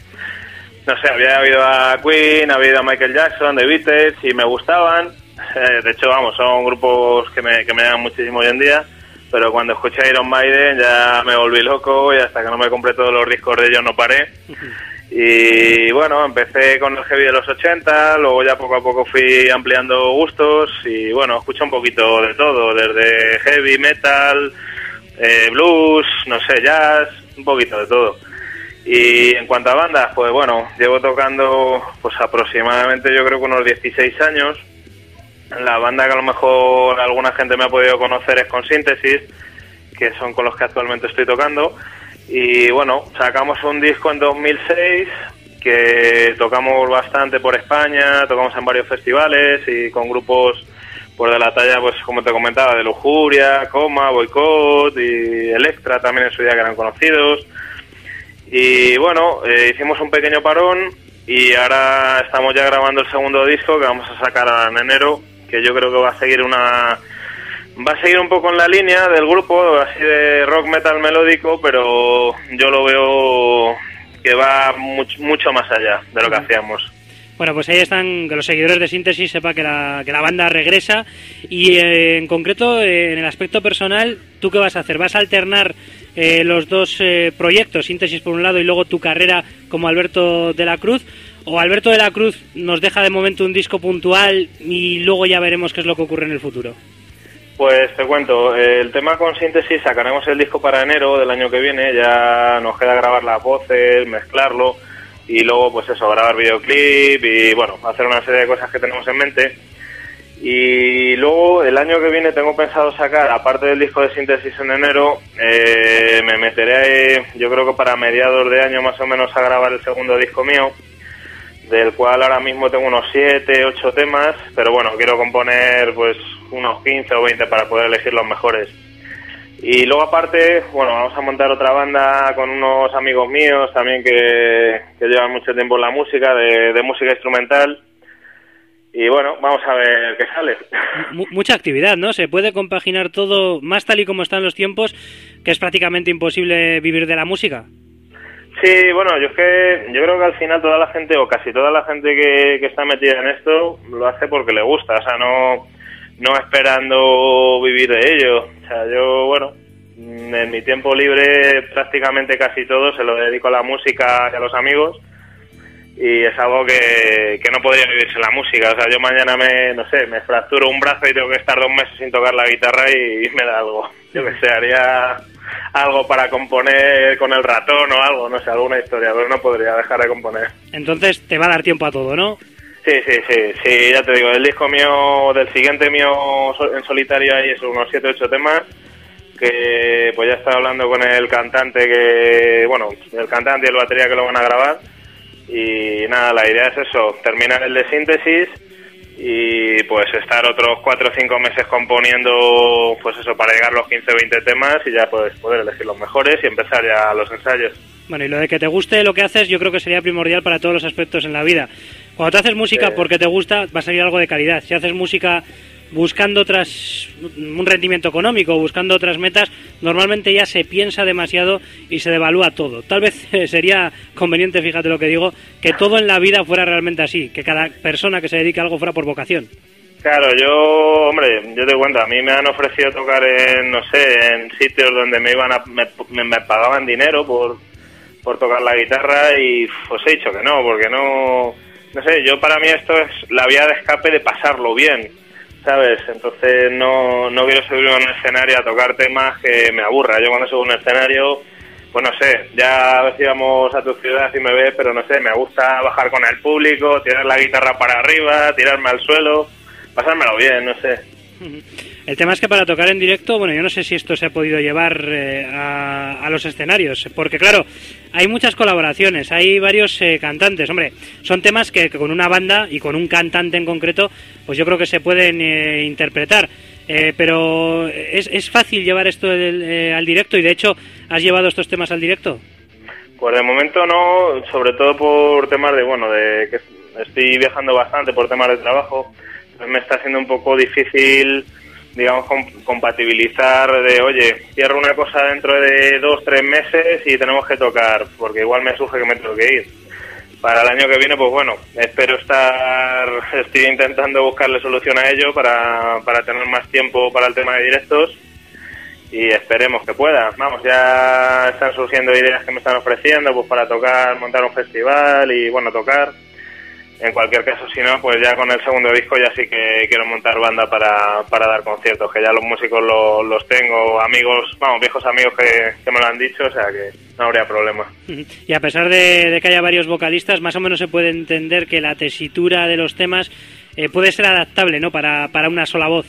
F: no sé, había oído a Queen, había oído a Michael Jackson, The Beatles, y me gustaban. De hecho, vamos, son grupos que me llaman muchísimo hoy en día, pero cuando escuché Iron Maiden ya me volví loco, y hasta que no me compré todos los discos de ellos no paré. Y bueno, empecé con el heavy de los 80, luego ya poco a poco fui ampliando gustos, y bueno, escucho un poquito de todo, desde heavy, metal, blues, no sé, jazz, un poquito de todo. Y en cuanto a bandas, pues bueno, llevo tocando pues aproximadamente, yo creo que unos 16 años. La banda que a lo mejor alguna gente me ha podido conocer es con Síntesis, que son con los que actualmente estoy tocando. Y bueno, sacamos un disco en 2006 que tocamos bastante por España, tocamos en varios festivales y con grupos pues de la talla, pues como te comentaba, de Lujuria, Coma, Boicot y Electra también en su día, que eran conocidos. Y bueno, hicimos un pequeño parón y ahora estamos ya grabando el segundo disco que vamos a sacar en enero, que yo creo que va a seguir un poco en la línea del grupo, así de rock metal melódico, pero yo lo veo que va mucho más allá de lo que hacíamos.
A: Bueno, pues ahí están, que los seguidores de Síntesis sepa que la banda regresa, y en concreto en el aspecto personal, ¿tú qué vas a hacer? ¿Vas a alternar los dos proyectos, Síntesis por un lado y luego tu carrera como Alberto de la Cruz? ¿O Alberto de la Cruz nos deja de momento un disco puntual y luego ya veremos qué es lo que ocurre en el futuro?
F: Pues te cuento, el tema con Síntesis, sacaremos el disco para enero del año que viene, ya nos queda grabar las voces, mezclarlo y luego pues eso, grabar videoclip y bueno, hacer una serie de cosas que tenemos en mente. Y luego el año que viene tengo pensado sacar, aparte del disco de Síntesis en enero, me meteré, yo creo que para mediados de año más o menos, a grabar el segundo disco mío, del cual ahora mismo tengo unos 7, 8 temas, pero bueno, quiero componer pues unos 15 o 20 para poder elegir los mejores. Y luego aparte, bueno, vamos a montar otra banda con unos amigos míos también que llevan mucho tiempo en la música, de música instrumental. Y bueno, vamos a ver qué sale.
A: Mucha actividad, ¿no? Se puede compaginar todo, más tal y como están los tiempos, que es prácticamente imposible vivir de la música.
F: Sí, bueno, yo creo que al final toda la gente, o casi toda la gente que está metida en esto, lo hace porque le gusta, o sea, no esperando vivir de ello. O sea, yo, bueno, en mi tiempo libre prácticamente casi todo se lo dedico a la música y a los amigos, y es algo que no podría vivirse la música. O sea, yo mañana me fracturo un brazo y tengo que estar 2 meses sin tocar la guitarra y me da algo. Yo que sé, haría algo para componer con el ratón o algo, no sé, alguna historia, pero no podría dejar de componer.
A: Entonces te va a dar tiempo a todo, ¿no?
F: Sí, ya te digo, el disco mío, del siguiente mío en solitario hay es unos 7-8 temas, que pues ya estaba hablando con el cantante el cantante y el batería que lo van a grabar, y nada, la idea es eso, terminar el de síntesis y pues estar otros 4 o 5 meses componiendo, pues eso, para llegar a los 15 o 20 temas y ya pues poder elegir los mejores y empezar ya los ensayos.
A: Bueno, y lo de que te guste lo que haces yo creo que sería primordial para todos los aspectos en la vida. Cuando te haces música porque te gusta, va a salir algo de calidad. Si haces música buscando un rendimiento económico, buscando otras metas, normalmente ya se piensa demasiado y se devalúa todo. Tal vez sería conveniente, fíjate lo que digo, que todo en la vida fuera realmente así, que cada persona que se dedique a algo fuera por vocación.
F: Claro, yo te cuento, a mí me han ofrecido tocar en sitios donde me pagaban dinero por tocar la guitarra, y os he dicho que no, porque no sé, yo para mí esto es la vía de escape de pasarlo bien, ¿sabes? Entonces no quiero subir a un escenario a tocar temas que me aburra. Yo cuando subo a un escenario, pues no sé, ya a ver si vamos a tu ciudad y me ves, pero no sé, me gusta bajar con el público, tirar la guitarra para arriba, tirarme al suelo, pasármelo bien, no sé.
A: El tema es que para tocar en directo, bueno, yo no sé si esto se ha podido llevar a los escenarios, porque claro, hay muchas colaboraciones, hay varios cantantes, hombre, son temas que con una banda y con un cantante en concreto, pues yo creo que se pueden interpretar, pero ¿es fácil llevar esto al directo? Y de hecho, ¿has llevado estos temas al directo?
F: Pues de momento no, sobre todo por temas de que estoy viajando bastante por temas de trabajo. Me está siendo un poco difícil, digamos, compatibilizar oye, cierro una cosa dentro de 2-3 meses y tenemos que tocar, porque igual me surge que me tengo que ir. Para el año que viene, pues bueno, estoy intentando buscarle solución a ello para tener más tiempo para el tema de directos, y esperemos que pueda. Vamos, ya están surgiendo ideas que me están ofreciendo, pues para tocar, montar un festival y bueno, tocar. En cualquier caso, si no, pues ya con el segundo disco ya sí que quiero montar banda para dar conciertos, que ya los músicos los tengo, amigos, viejos amigos que me lo han dicho, o sea que no habría problema.
A: Y a pesar de que haya varios vocalistas, más o menos se puede entender que la tesitura de los temas puede ser adaptable, ¿no?, para una sola voz.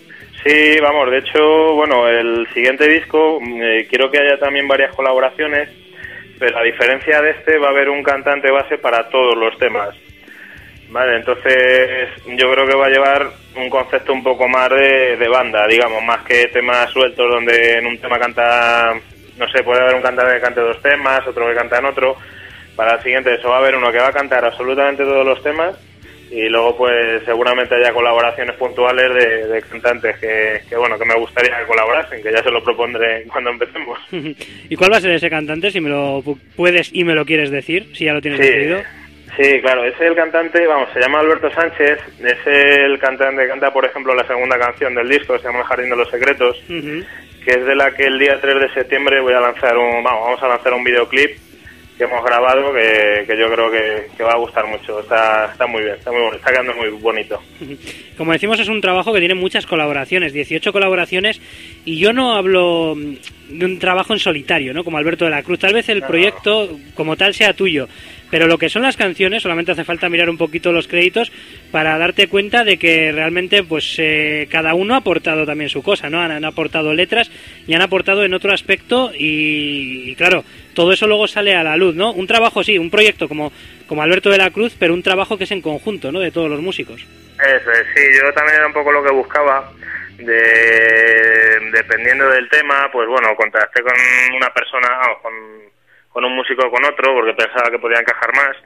F: Sí, vamos, de hecho, bueno, el siguiente disco quiero que haya también varias colaboraciones, pero a diferencia de este va a haber un cantante base para todos los temas. Vale, entonces yo creo que va a llevar un concepto un poco más de banda, digamos, más que temas sueltos donde en un tema canta, no sé, puede haber un cantante que cante 2 temas, otro que canta en otro. Para el siguiente eso va a haber uno que va a cantar absolutamente todos los temas, y luego pues seguramente haya colaboraciones puntuales de cantantes que me gustaría que colaborasen, que ya se lo propondré cuando empecemos.
A: ¿Y cuál va a ser ese cantante, si me lo puedes y me lo quieres decir, si ya lo tienes decidido?
F: Sí, claro, ese es el cantante, se llama Alberto Sánchez, es el cantante que canta, por ejemplo, la segunda canción del disco, se llama El Jardín de los Secretos, que es de la que el día 3 de septiembre vamos a lanzar un videoclip que hemos grabado, que yo creo que va a gustar mucho. Está muy bien, está muy bonito, está quedando muy bonito.
A: Como decimos, es un trabajo que tiene muchas colaboraciones, 18 colaboraciones, y yo no hablo de un trabajo en solitario, ¿no?, como Alberto de la Cruz. Tal vez el proyecto como tal sea tuyo, pero lo que son las canciones solamente hace falta mirar un poquito los créditos para darte cuenta de que realmente pues cada uno ha aportado también su cosa, ¿no? Han aportado letras y han aportado en otro aspecto, y claro, todo eso luego sale a la luz, ¿no? Un trabajo, sí, un proyecto como Alberto de la Cruz, pero un trabajo que es en conjunto, ¿no?, de todos los músicos. Eso
F: es, sí, yo también era un poco lo que buscaba, dependiendo del tema, pues bueno, contacté con una persona, con un músico o con otro, porque pensaba que podía encajar más,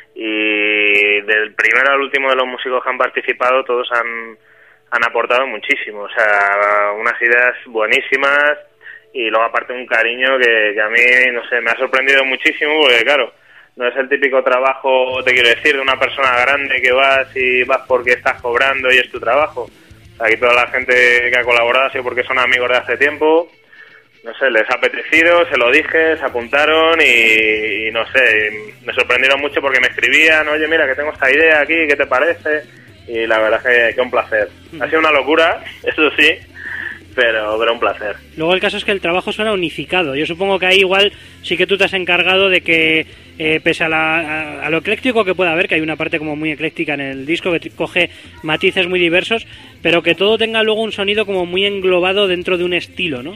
F: y del primero al último de los músicos que han participado, todos han aportado muchísimo, o sea, unas ideas buenísimas, y luego aparte un cariño que a mí, no sé, me ha sorprendido muchísimo, porque claro, no es el típico trabajo, te quiero decir, de una persona grande que vas porque estás cobrando y es tu trabajo. Aquí toda la gente que ha colaborado ha sido porque son amigos de hace tiempo, no sé, les ha apetecido, se lo dije, se apuntaron y no sé, me sorprendieron mucho porque me escribían, oye, mira, que tengo esta idea aquí, ¿qué te parece? Y la verdad es que un placer. Ha sido una locura, eso sí, pero un placer.
A: Luego el caso es que el trabajo suena unificado. Yo supongo que ahí igual sí que tú te has encargado de que, pese a lo ecléctico que pueda haber, que hay una parte como muy ecléctica en el disco, que coge matices muy diversos, pero que todo tenga luego un sonido como muy englobado dentro de un estilo, ¿no?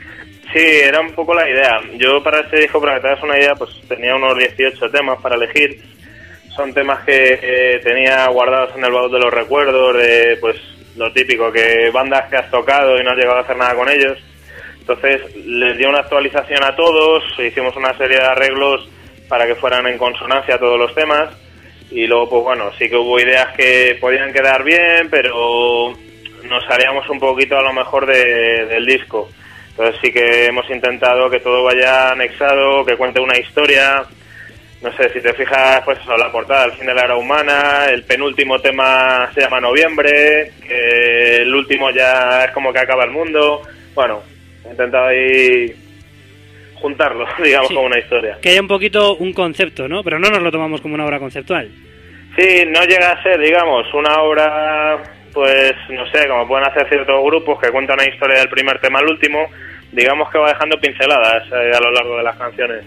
F: Sí, era un poco la idea. Yo para este disco, para que te hagas una idea, pues tenía unos 18 temas para elegir. Son temas que tenía guardados en el baúl de los recuerdos, de pues lo típico, que bandas que has tocado y no has llegado a hacer nada con ellos. Entonces les di una actualización a todos, hicimos una serie de arreglos para que fueran en consonancia todos los temas. Y luego, pues bueno, sí que hubo ideas que podían quedar bien, pero nos salíamos un poquito a lo mejor del disco. Entonces sí que hemos intentado que todo vaya anexado, que cuente una historia. No sé, si te fijas, pues eso, la portada, El fin de la era humana, el penúltimo tema se llama Noviembre, que el último ya es como que acaba el mundo. Bueno, he intentado ahí juntarlo, digamos,
A: sí,
F: con una historia.
A: Que haya un poquito un concepto, ¿no? Pero no nos lo tomamos como una obra conceptual.
F: Sí, no llega a ser, digamos, una obra, pues, no sé, como pueden hacer ciertos grupos que cuentan una historia del primer tema al último, digamos que va dejando pinceladas a lo largo de las canciones.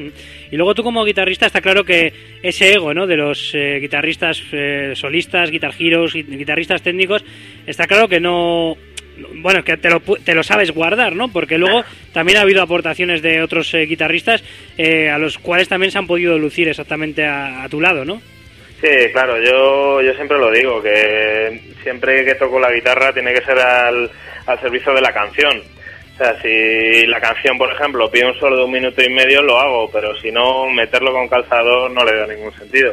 A: Y luego tú como guitarrista está claro que ese ego, ¿no?, de los guitarristas solistas, guitar heroes, guitarristas técnicos, está claro que no... Bueno, que te lo sabes guardar, ¿no? Porque luego también ha habido aportaciones de otros guitarristas a los cuales también se han podido lucir exactamente a tu lado, ¿no?
F: Sí, claro, yo siempre lo digo, que siempre que toco la guitarra tiene que ser al servicio de la canción. O sea, si la canción, por ejemplo, pide un solo de 1 minuto y medio, lo hago, pero si no, meterlo con calzador no le da ningún sentido.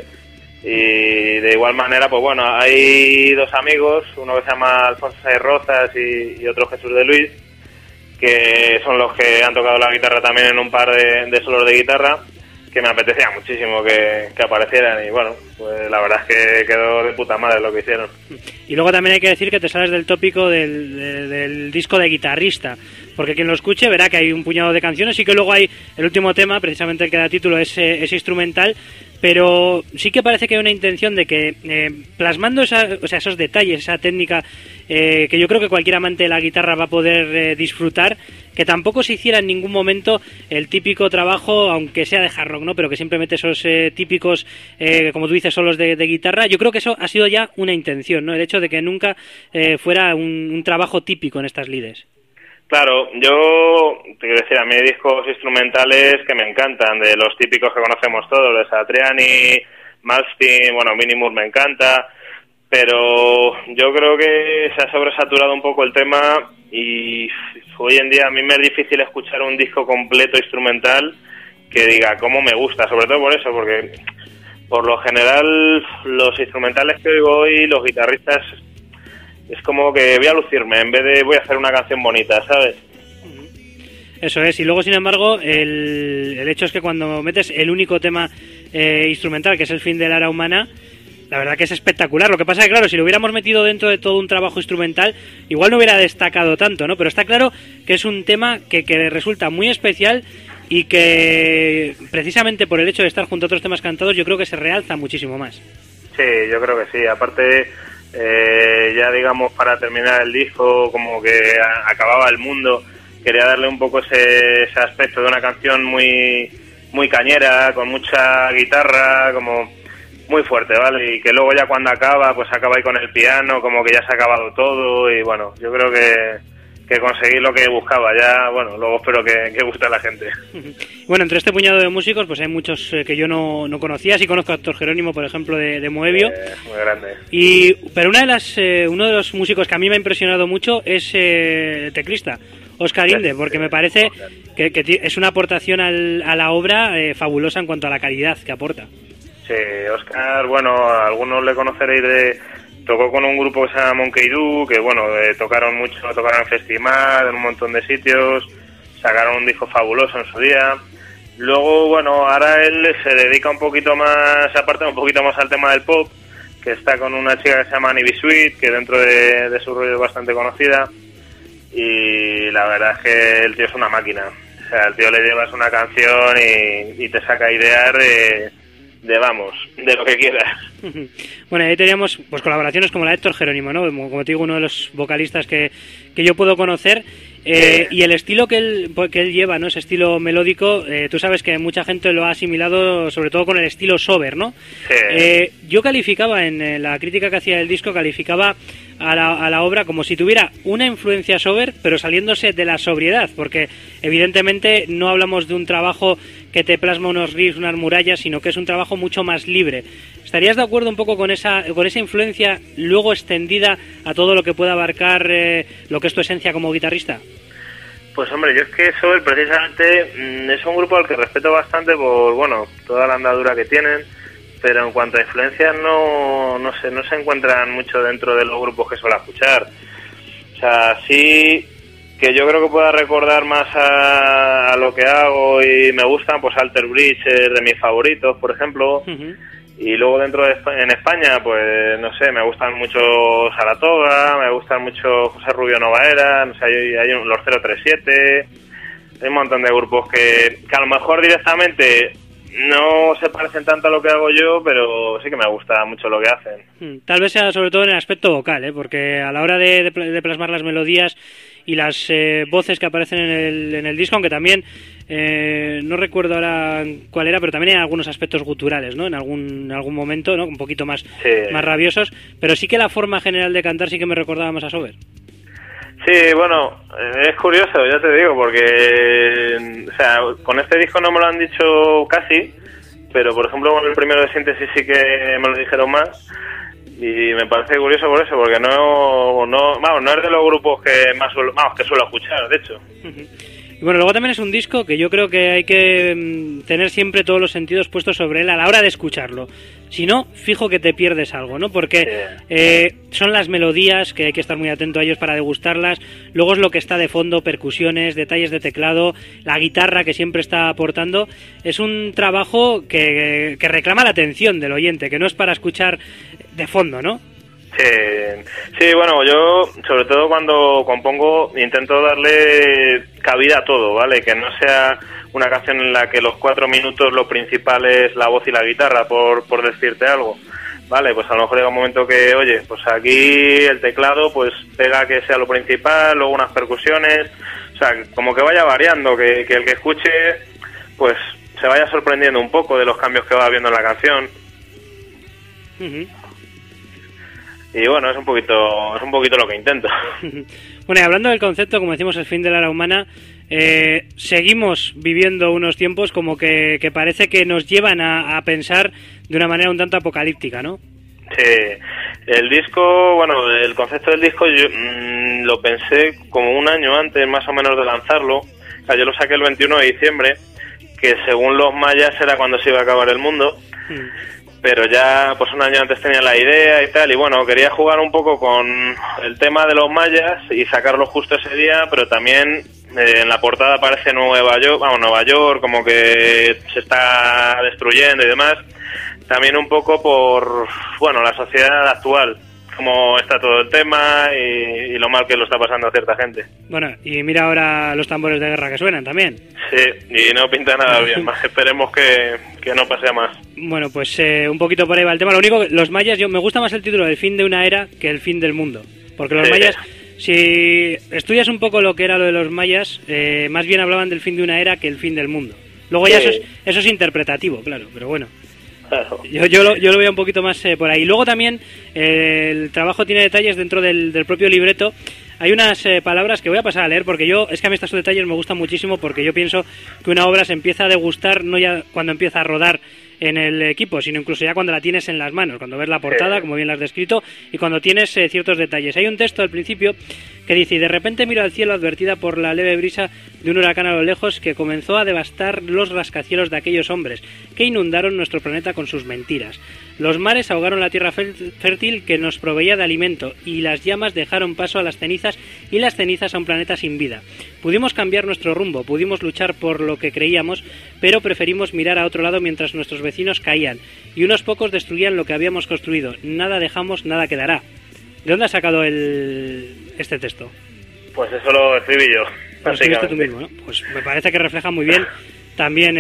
F: Y de igual manera, pues bueno, hay 2 amigos, uno que se llama Alfonso Sáenz Rozas y otro Jesús de Luis, que son los que han tocado la guitarra también en un par de solos de guitarra, que me apetecía muchísimo que aparecieran, y bueno, pues la verdad es que quedó de puta madre lo que hicieron.
A: Y luego también hay que decir que te sales del tópico del disco de guitarrista, porque quien lo escuche verá que hay un puñado de canciones y que luego hay el último tema, precisamente el que da título, es instrumental, pero sí que parece que hay una intención de que plasmando esos detalles, esa técnica que yo creo que cualquier amante de la guitarra va a poder disfrutar, que tampoco se hiciera en ningún momento el típico trabajo, aunque sea de hard rock, ¿no?, pero que siempre mete esos típicos, como tú dices, solos de guitarra. Yo creo que eso ha sido ya una intención, ¿no?, el hecho de que nunca fuera un trabajo típico en estas lides.
F: Claro, yo te quiero decir, a mí hay discos instrumentales que me encantan, de los típicos que conocemos todos, de Satriani, Malmsteen, bueno, Minimoore me encanta, pero yo creo que se ha sobresaturado un poco el tema y hoy en día a mí me es difícil escuchar un disco completo instrumental que diga cómo me gusta, sobre todo por eso, porque por lo general los instrumentales que oigo hoy, los guitarristas, es como que voy a lucirme en vez de voy a hacer una canción bonita, ¿sabes?
A: Eso es, y luego sin embargo el hecho es que cuando metes el único tema instrumental, que es El fin de la era humana, la verdad que es espectacular. Lo que pasa es que claro, si lo hubiéramos metido dentro de todo un trabajo instrumental, igual no hubiera destacado tanto, ¿no? Pero está claro que es un tema que resulta muy especial y que precisamente por el hecho de estar junto a otros temas cantados yo creo que se realza muchísimo más.
F: Sí, yo creo que sí. Aparte, ya digamos, para terminar el disco, como que acababa el mundo, quería darle un poco ese aspecto de una canción muy cañera, con mucha guitarra, como muy fuerte, ¿vale? Y que luego ya cuando acaba, pues acaba ahí con el piano, como que ya se ha acabado todo, y bueno, yo creo que conseguí lo que buscaba. Ya, bueno, luego espero que guste a la gente.
A: Bueno, entre este puñado de músicos, pues hay muchos que yo no conocía. Sí conozco a Héctor Jerónimo, por ejemplo, de Moebio.
F: Muy grande.
A: Pero uno de los músicos que a mí me ha impresionado mucho es el teclista, Óscar Inde, porque me parece que es una aportación a la obra fabulosa en cuanto a la calidad que aporta.
F: Sí, Óscar, bueno, algunos le conoceréis tocó con un grupo que se llama Monkey Do, que bueno, tocaron en festival, en un montón de sitios, sacaron un disco fabuloso en su día. Luego, bueno, ahora él se dedica un poquito más, aparte un poquito más al tema del pop, que está con una chica que se llama Nibi Sweet, que dentro de su rollo es bastante conocida. y la verdad es que el tío es una máquina. O sea, al tío le llevas una canción y te saca a idear de lo que quieras.
A: Bueno, ahí teníamos pues colaboraciones como la de Héctor Jerónimo, ¿no? Como te digo, uno de los vocalistas que yo puedo conocer. Y el estilo que él lleva, ¿no? Ese estilo melódico, tú sabes que mucha gente lo ha asimilado sobre todo con el estilo sober, ¿no?
F: Sí.
A: Yo calificaba en la crítica que hacía del disco, calificaba a la obra como si tuviera una influencia sober, pero saliéndose de la sobriedad, porque evidentemente no hablamos de un trabajo que te plasma unos riffs, unas murallas, sino que es un trabajo mucho más libre. ¿Estarías de acuerdo un poco con esa influencia luego extendida a todo lo que pueda abarcar lo que es tu esencia como guitarrista?
F: Pues hombre, yo es que Sober precisamente es un grupo al que respeto bastante por, bueno, toda la andadura que tienen, pero en cuanto a influencias no se encuentran mucho dentro de los grupos que suelo escuchar. O sea, sí que yo creo que pueda recordar más a lo que hago y me gustan, pues Alter Bridge es de mis favoritos, por ejemplo.
A: Uh-huh.
F: Y luego en España, pues no sé, me gustan mucho Saratoga, me gustan mucho José Rubio Novaera, no sé, hay los 037, hay un montón de grupos que a lo mejor directamente no se parecen tanto a lo que hago yo, pero sí que me gusta mucho lo que hacen.
A: Tal vez sea sobre todo en el aspecto vocal, porque a la hora de plasmar las melodías y las voces que aparecen en el disco, aunque también no recuerdo ahora cuál era, pero también hay algunos aspectos guturales, ¿no? En algún momento, ¿no? Un poquito más rabiosos, pero sí que la forma general de cantar sí que me recordaba más a Sober.
F: Sí, bueno, es curioso, ya te digo, porque o sea, con este disco no me lo han dicho casi, pero por ejemplo con el primero de Síntesis sí que me lo dijeron más. Y me parece curioso por eso, porque no es de los grupos que más que suelo escuchar, de hecho.
A: Y bueno, luego también es un disco que yo creo que hay que tener siempre todos los sentidos puestos sobre él a la hora de escucharlo. Si no, fijo que te pierdes algo, ¿no? Porque son las melodías, que hay que estar muy atento a ellos para degustarlas. Luego es lo que está de fondo, percusiones, detalles de teclado, la guitarra que siempre está aportando. Es un trabajo que reclama la atención del oyente, que no es para escuchar de fondo, ¿no?
F: Sí, bueno, yo sobre todo cuando compongo intento darle cabida a todo, ¿vale? Que no sea una canción en la que los 4 minutos lo principal es la voz y la guitarra, por decirte algo, ¿vale? Pues a lo mejor llega un momento que, oye, pues aquí el teclado pues pega que sea lo principal, luego unas percusiones, o sea, como que vaya variando, que el que escuche pues se vaya sorprendiendo un poco de los cambios que va viendo en la canción.
A: Uh-huh.
F: Y bueno, es un poquito lo que intento.
A: Bueno, y hablando del concepto, como decimos, el fin de la era humana, seguimos viviendo unos tiempos como que parece que nos llevan a pensar de una manera un tanto apocalíptica, ¿no?
F: Sí, el disco, bueno, el concepto del disco yo lo pensé como un año antes más o menos de lanzarlo. O sea, yo lo saqué el 21 de diciembre, que según los mayas era cuando se iba a acabar el mundo. Pero ya pues un año antes tenía la idea y tal, y bueno, quería jugar un poco con el tema de los mayas y sacarlo justo ese día, pero también en la portada aparece Nueva York, como que se está destruyendo y demás, también un poco por, bueno, la sociedad actual, cómo está todo el tema y lo mal que lo está pasando a cierta gente.
A: Bueno, y mira ahora los tambores de guerra que suenan también.
F: Sí, y no pinta nada bien, más esperemos que no pase a más.
A: Bueno, pues un poquito por ahí va el tema. Lo único, los mayas, me gusta más el título del fin de una era que el fin del mundo. Porque los mayas, si estudias un poco lo que era lo de los mayas, más bien hablaban del fin de una era que el fin del mundo. Luego ya eso es interpretativo, claro, pero bueno.
F: Claro.
A: Yo lo veo un poquito más por ahí. Luego también el trabajo tiene detalles dentro del propio libreto. Hay unas palabras que voy a pasar a leer porque es que a mí estos detalles me gustan muchísimo, porque yo pienso que una obra se empieza a degustar no ya cuando empieza a rodar en el equipo, sino incluso ya cuando la tienes en las manos, cuando ves la portada, como bien la has descrito, y cuando tienes ciertos detalles. Hay un texto al principio que dice: y de repente miro al cielo advertida por la leve brisa de un huracán a lo lejos que comenzó a devastar los rascacielos de aquellos hombres que inundaron nuestro planeta con sus mentiras. Los mares ahogaron la tierra fértil que nos proveía de alimento, y las llamas dejaron paso a las cenizas, y las cenizas a un planeta sin vida. Pudimos cambiar nuestro rumbo, pudimos luchar por lo que creíamos, pero preferimos mirar a otro lado mientras nuestros vecinos caían, y unos pocos destruían lo que habíamos construido. Nada dejamos, nada quedará. ¿De dónde has sacado este texto?
F: Pues eso lo escribí yo,
G: Lo escribiste tú
F: básicamente.
G: mismo, ¿no? Pues me parece que refleja muy bien también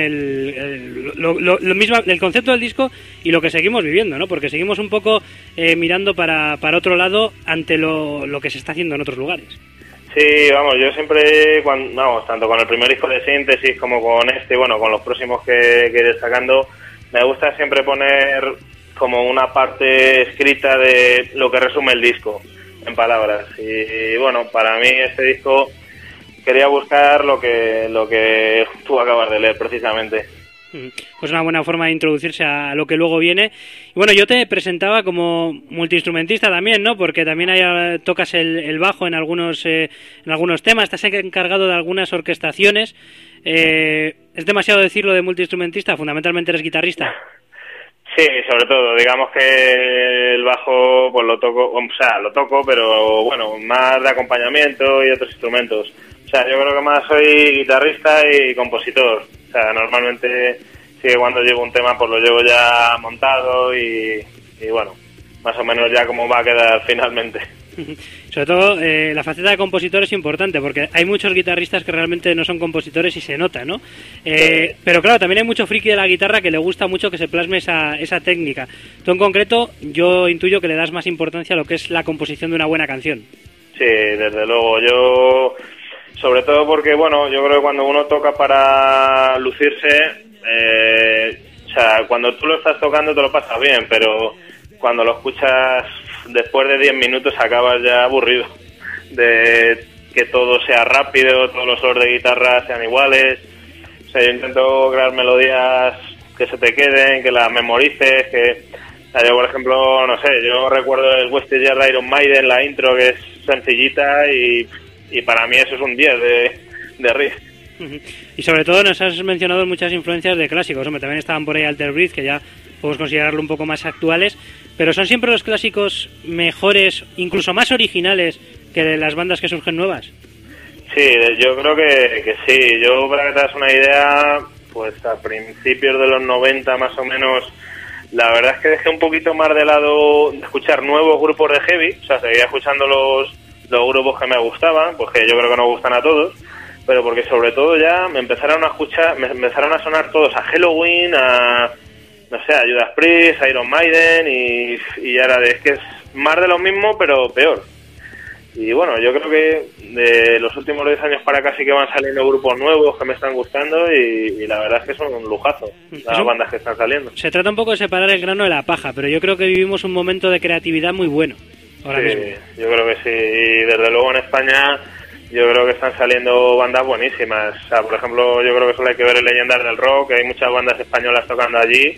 G: lo mismo, el concepto del disco y lo que seguimos viviendo, ¿no? Porque seguimos un poco mirando para otro lado ante lo que se está haciendo en otros lugares.
F: Sí, vamos, yo siempre, tanto con el primer disco de Síntesis como con este, bueno, con los próximos que iré sacando, me gusta siempre poner como una parte escrita de lo que resume el disco, en palabras. Y bueno, para mí este disco quería buscar lo que tú acabas de leer precisamente.
G: Pues una buena forma de introducirse a lo que luego viene. Y bueno, yo te presentaba como multiinstrumentista también, ¿no? Porque también tocas el bajo en algunos temas, estás encargado de algunas orquestaciones. ¿Es demasiado decirlo de multiinstrumentista? Fundamentalmente eres guitarrista.
F: Sí, sobre todo, digamos que el bajo pues lo toco, pero bueno, más de acompañamiento y otros instrumentos. O sea, yo creo que más soy guitarrista y compositor. O sea, normalmente sí que cuando llevo un tema pues lo llevo ya montado y bueno, más o menos ya cómo va a quedar finalmente.
G: Sobre todo la faceta de compositor es importante porque hay muchos guitarristas que realmente no son compositores y se nota, ¿no? Pero claro, también hay mucho friki de la guitarra que le gusta mucho que se plasme esa técnica. Tú en concreto, yo intuyo que le das más importancia a lo que es la composición de una buena canción.
F: Sí, desde luego. Yo, sobre todo porque, bueno, yo creo que cuando uno toca para lucirse, o sea, cuando tú lo estás tocando te lo pasas bien, pero cuando lo escuchas después de 10 minutos acabas ya aburrido de que todo sea rápido, todos los solos de guitarra sean iguales. O sea, yo intento crear melodías que se te queden, que las memorices, o sea, yo por ejemplo, no sé, yo recuerdo el Wasted Years de Iron Maiden, la intro que es sencillita y para mí eso es un 10 de riff.
G: Y sobre todo nos has mencionado muchas influencias de clásicos. Hombre, también estaban por ahí Alter Bridge, que ya podemos considerarlo un poco más actuales, pero son siempre los clásicos mejores, incluso más originales que de las bandas que surgen nuevas.
F: Sí, yo creo que sí. Yo, para que te hagas una idea, pues a principios de los 90 más o menos, la verdad es que dejé un poquito más de lado de escuchar nuevos grupos de heavy. O sea, seguía escuchando los grupos que me gustaban, pues que yo creo que nos gustan a todos, pero porque sobre todo ya me empezaron a sonar todos a Halloween, no sé, a Judas Priest, a Iron Maiden y ahora es que es más de lo mismo pero peor. Y bueno, yo creo que de los últimos 10 años para acá sí que van saliendo grupos nuevos que me están gustando y la verdad es que son un lujazo las bandas que están saliendo.
G: Se trata un poco de separar el grano de la paja, pero yo creo que vivimos un momento de creatividad muy bueno ahora mismo.
F: Yo creo que sí, y desde luego en España yo creo que están saliendo bandas buenísimas. O sea, por ejemplo, yo creo que solo hay que ver el Leyendas del Rock, que hay muchas bandas españolas tocando allí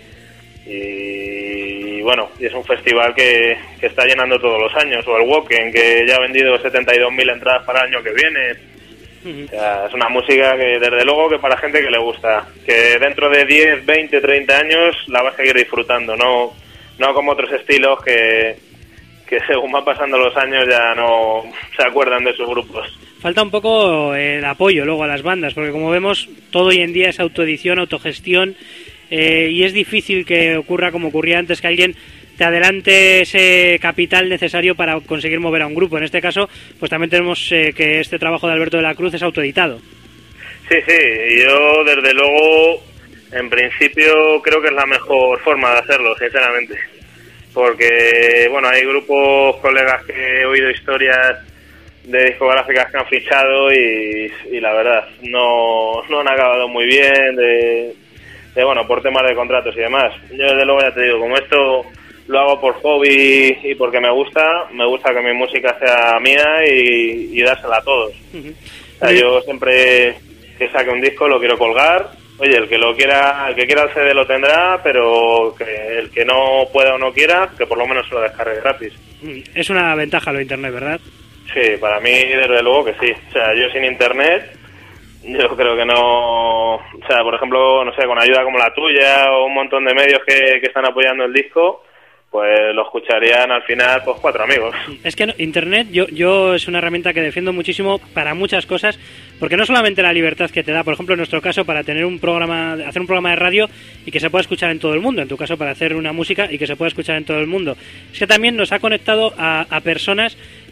F: y bueno, y es un festival que está llenando todos los años, o el Wacken, que ya ha vendido 72.000 entradas para el año que viene. O sea, es una música que desde luego que para gente que le gusta, que dentro de 10, 20, 30 años la va a seguir disfrutando, no como otros estilos que según van pasando los años ya no se acuerdan de sus grupos.
G: Falta un poco el apoyo luego a las bandas, porque como vemos todo hoy en día es autoedición, autogestión, y es difícil que ocurra como ocurría antes, que alguien te adelante ese capital necesario para conseguir mover a un grupo. En este caso, pues también tenemos que este trabajo de Alberto de la Cruz es autoeditado.
F: Sí, y yo desde luego en principio creo que es la mejor forma de hacerlo, sinceramente, porque bueno, hay grupos, colegas que he oído historias de discográficas que han fichado y la verdad no han acabado muy bien de bueno, por temas de contratos y demás. Yo desde luego ya te digo, como esto lo hago por hobby y porque me gusta que mi música sea mía y dársela a todos. O sea, yo siempre que saque un disco lo quiero colgar. Oye, el que quiera el CD lo tendrá, pero que el que no pueda o no quiera, que por lo menos se lo descargue gratis.
G: Es una ventaja lo de internet, ¿verdad?
F: Sí, para mí desde luego que sí. O sea, yo sin internet, yo creo que no... O sea, por ejemplo, no sé, con ayuda como la tuya o un montón de medios que están apoyando el disco, pues lo escucharían al final pues 4 amigos.
G: Es que internet yo es una herramienta que defiendo muchísimo para muchas cosas, porque no solamente la libertad que te da, por ejemplo en nuestro caso para tener hacer un programa de radio y que se pueda escuchar en todo el mundo, en tu caso para hacer una música y que se pueda escuchar en todo el mundo, es que también nos ha conectado a personas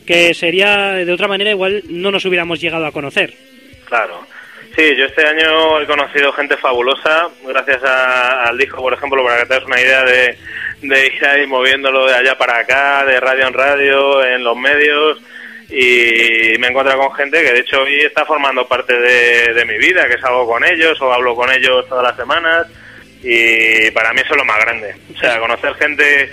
G: que sería, de otra manera, igual no nos hubiéramos llegado a conocer.
F: Claro. Sí, yo este año he conocido gente fabulosa, gracias al disco, por ejemplo, para que te des una idea de ir ahí moviéndolo de allá para acá, de radio en radio, en los medios, y me he encontrado con gente que de hecho hoy está formando parte de mi vida, que salgo con ellos o hablo con ellos todas las semanas, y para mí eso es lo más grande. O sea, conocer gente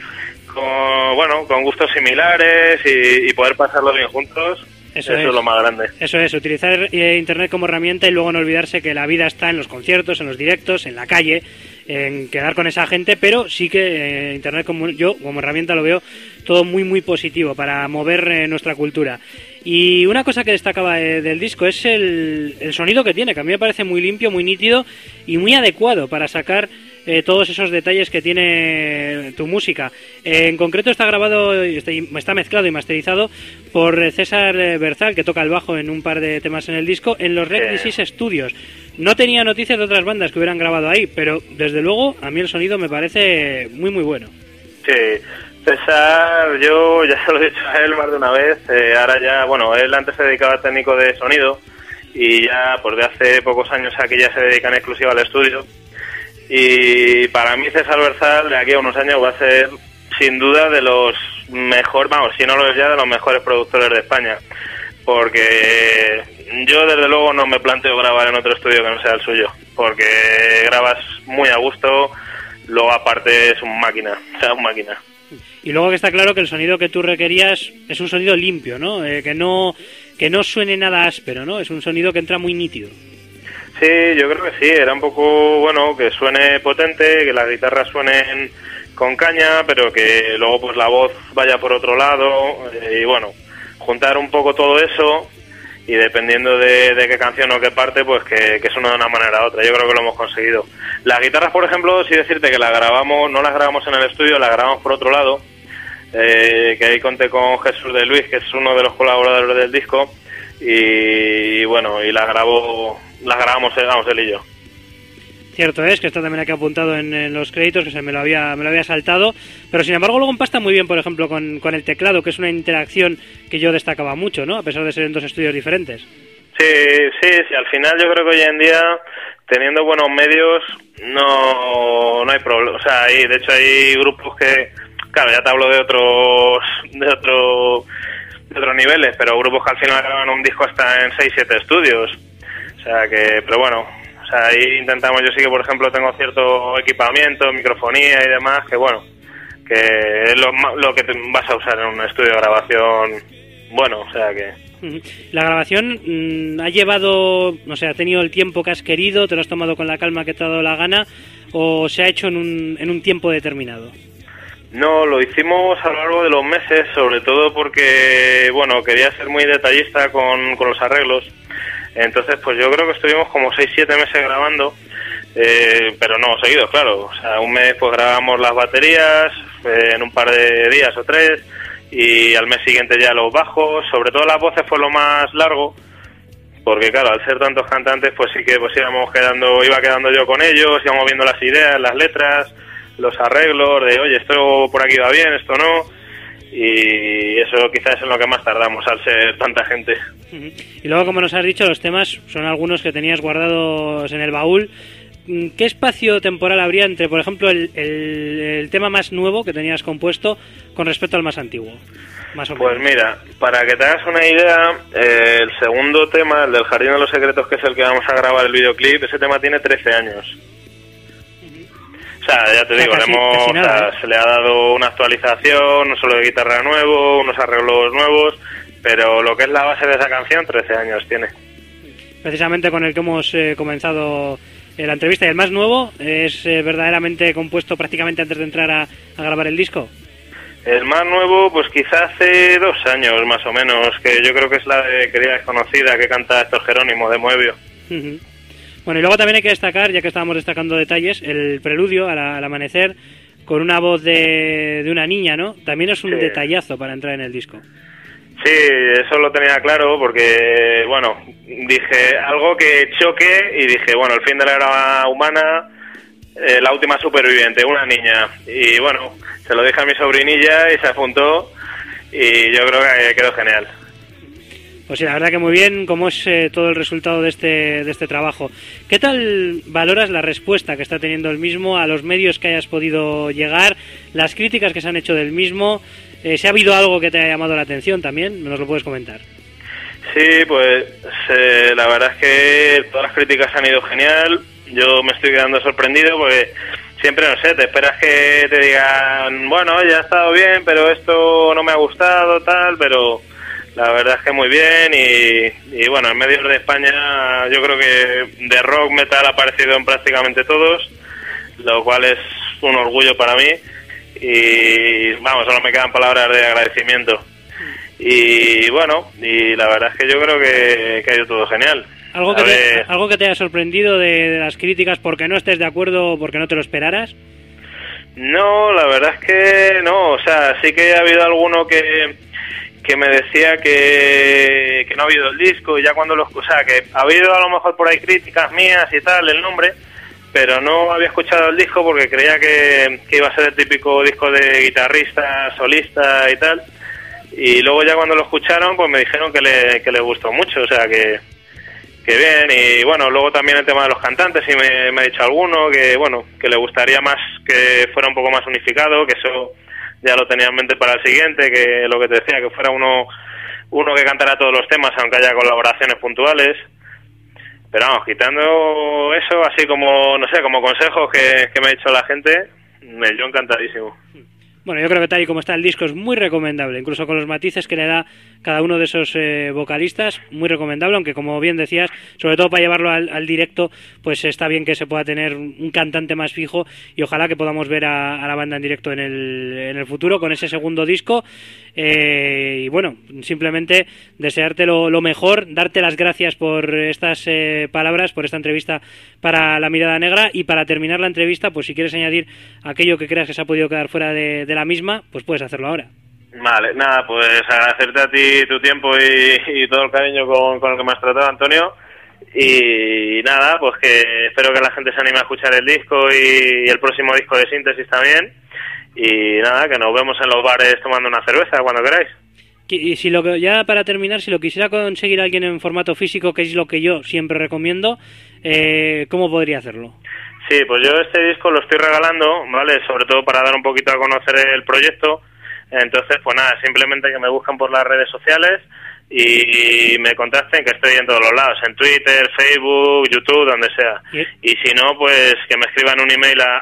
F: con gustos similares y poder pasarlo bien juntos. Eso es lo más grande.
G: Eso es, utilizar Internet como herramienta y luego no olvidarse que la vida está en los conciertos, en los directos, en la calle, en quedar con esa gente, pero sí que Internet como herramienta lo veo todo muy muy positivo para mover nuestra cultura. Y una cosa que destacaba del disco es el sonido que tiene, que a mí me parece muy limpio, muy nítido y muy adecuado para sacar todos esos detalles que tiene tu música. En concreto está grabado, está mezclado y masterizado por César Berzal, que toca el bajo en un par de temas en el disco, en los Red Disease Studios. No tenía noticias de otras bandas que hubieran grabado ahí, pero desde luego a mí el sonido me parece muy muy bueno.
F: Sí, César, yo ya se lo he dicho a él más de una vez, ahora ya, bueno, él antes se dedicaba a técnico de sonido y ya pues de hace pocos años aquí ya se dedica en exclusiva al estudio. Y para mí César Berzal de aquí a unos años va a ser sin duda de los mejores, vamos, si no lo es ya, de los mejores productores de España, porque yo desde luego no me planteo grabar en otro estudio que no sea el suyo, porque grabas muy a gusto, luego aparte es un máquina.
G: Y luego que está claro que el sonido que tú requerías es un sonido limpio, ¿no? Que no suene nada áspero, ¿no? Es un sonido que entra muy nítido.
F: Sí, yo creo que sí, era un poco, bueno, que suene potente, que las guitarras suenen con caña, pero que luego pues la voz vaya por otro lado, y bueno, juntar un poco todo eso y dependiendo de qué canción o qué parte, pues que suene de una manera u otra. Yo creo que lo hemos conseguido. Las guitarras, por ejemplo, sí decirte que no las grabamos en el estudio, las grabamos por otro lado, que ahí conté con Jesús de Luis, que es uno de los colaboradores del disco, y bueno, y las grabamos él y yo.
G: Cierto es que esto también aquí apuntado en los créditos, que se me lo había saltado, pero sin embargo luego empasta muy bien, por ejemplo, con el teclado, que es una interacción que yo destacaba mucho, ¿no? A pesar de ser en dos estudios diferentes.
F: Sí, al final yo creo que hoy en día, teniendo buenos medios, no hay problema. O sea, de hecho hay grupos que, claro, ya te hablo de otros niveles, pero grupos que al final graban un disco hasta en 6-7 estudios. O sea que, pero bueno, o sea, ahí intentamos, yo sí que por ejemplo tengo cierto equipamiento, microfonía y demás, que bueno, que es lo que vas a usar en un estudio de grabación, bueno, o sea que...
G: La grabación ha llevado, no sé, ha tenido el tiempo que has querido, te lo has tomado con la calma que te ha dado la gana, o se ha hecho en un tiempo determinado.
F: No, lo hicimos a lo largo de los meses, sobre todo porque, bueno, quería ser muy detallista con los arreglos. Entonces, pues yo creo que estuvimos como 6-7 meses grabando, pero no seguidos, claro. O sea, un mes pues grabamos las baterías, en un par de días o 3, y al mes siguiente ya los bajos. Sobre todo las voces fue lo más largo, porque claro, al ser tantos cantantes, pues sí que pues iba quedando yo con ellos, íbamos viendo las ideas, las letras, los arreglos, de oye, esto por aquí va bien, esto no, y eso quizás es en lo que más tardamos al ser tanta gente.
G: Y luego, como nos has dicho, los temas son algunos que tenías guardados en el baúl. ¿Qué espacio temporal habría entre, por ejemplo, el tema más nuevo que tenías compuesto con respecto al más antiguo? Más o menos.
F: Pues mira, para que te hagas una idea, el segundo tema, el del Jardín de los Secretos, que es el que vamos a grabar el videoclip, ese tema tiene 13 años. O sea, ya te digo,
G: casi nada,
F: se le ha dado una actualización, no solo de guitarra nuevo, unos arreglos nuevos, pero lo que es la base de esa canción, 13 años tiene.
G: Precisamente con el que hemos comenzado la entrevista, y el más nuevo es verdaderamente compuesto prácticamente antes de entrar a grabar el disco.
F: El más nuevo, pues quizás hace 2 años más o menos, que yo creo que es la de Querida Desconocida, que canta Héctor Jerónimo de Moebio.
G: Bueno, y luego también hay que destacar, ya que estábamos destacando detalles, el preludio al amanecer con una voz de una niña, ¿no? También es un detallazo para entrar en el disco.
F: Sí, eso lo tenía claro porque, bueno, dije algo que choque y dije, bueno, el fin de la era humana, la última superviviente, una niña. Y bueno, se lo dije a mi sobrinilla y se apuntó y yo creo que quedó genial.
G: Pues sí, la verdad que muy bien, cómo es todo el resultado de este trabajo. ¿Qué tal valoras la respuesta que está teniendo el mismo, a los medios que hayas podido llegar, las críticas que se han hecho del mismo? Si ha habido algo que te haya llamado la atención también, nos lo puedes comentar.
F: Sí, pues la verdad es que todas las críticas han ido genial. Yo me estoy quedando sorprendido porque siempre, no sé, te esperas que te digan, bueno, ya ha estado bien, pero esto no me ha gustado, tal, pero la verdad es que muy bien. Y bueno, en medios de España yo creo que de rock metal ha aparecido en prácticamente todos, lo cual es un orgullo para mí. Y vamos, solo me quedan palabras de agradecimiento. Y bueno, y la verdad es que yo creo que ha ido todo genial.
G: ¿Algo que te haya sorprendido de las críticas porque no estés de acuerdo o porque no te lo esperaras?
F: No, la verdad es que no. O sea, sí que ha habido alguno que me decía que no ha habido el disco, y ya cuando o sea, que ha habido a lo mejor por ahí críticas mías y tal, el nombre, pero no había escuchado el disco porque creía que iba a ser el típico disco de guitarrista, solista y tal. Y luego ya cuando lo escucharon, pues me dijeron que le gustó mucho, o sea que bien. Y bueno, luego también el tema de los cantantes, y me ha dicho alguno que bueno, que le gustaría más que fuera un poco más unificado, que eso ya lo tenía en mente para el siguiente, que lo que te decía, que fuera uno que cantara todos los temas, aunque haya colaboraciones puntuales. Pero vamos, quitando eso, así como, no sé, como consejos que me ha dicho la gente, yo encantadísimo.
G: Bueno, yo creo que tal y como está el disco es muy recomendable, incluso con los matices que le da cada uno de esos vocalistas, muy recomendable, aunque como bien decías, sobre todo para llevarlo al directo, pues está bien que se pueda tener un cantante más fijo, y ojalá que podamos ver a la banda en directo en el futuro con ese segundo disco. Y bueno, simplemente desearte lo mejor, darte las gracias por estas palabras, por esta entrevista para La Mirada Negra, y para terminar la entrevista, pues si quieres añadir aquello que creas que se ha podido quedar fuera de la misma, pues puedes hacerlo ahora.
F: Vale, nada, pues agradecerte a ti tu tiempo y todo el cariño con el que me has tratado, Antonio. Y nada, pues que espero que la gente se anime a escuchar el disco y el próximo disco de Síntesis también. Y nada, que nos vemos en los bares tomando una cerveza cuando queráis.
G: Y si ya para terminar, si lo quisiera conseguir alguien en formato físico, que es lo que yo siempre recomiendo, ¿cómo podría hacerlo?
F: Sí, pues yo este disco lo estoy regalando, ¿vale? Sobre todo para dar un poquito a conocer el proyecto. Entonces, pues nada, simplemente que me busquen por las redes sociales y me contacten, que estoy en todos los lados, en Twitter, Facebook, YouTube, donde sea. Y si no, pues que me escriban un email a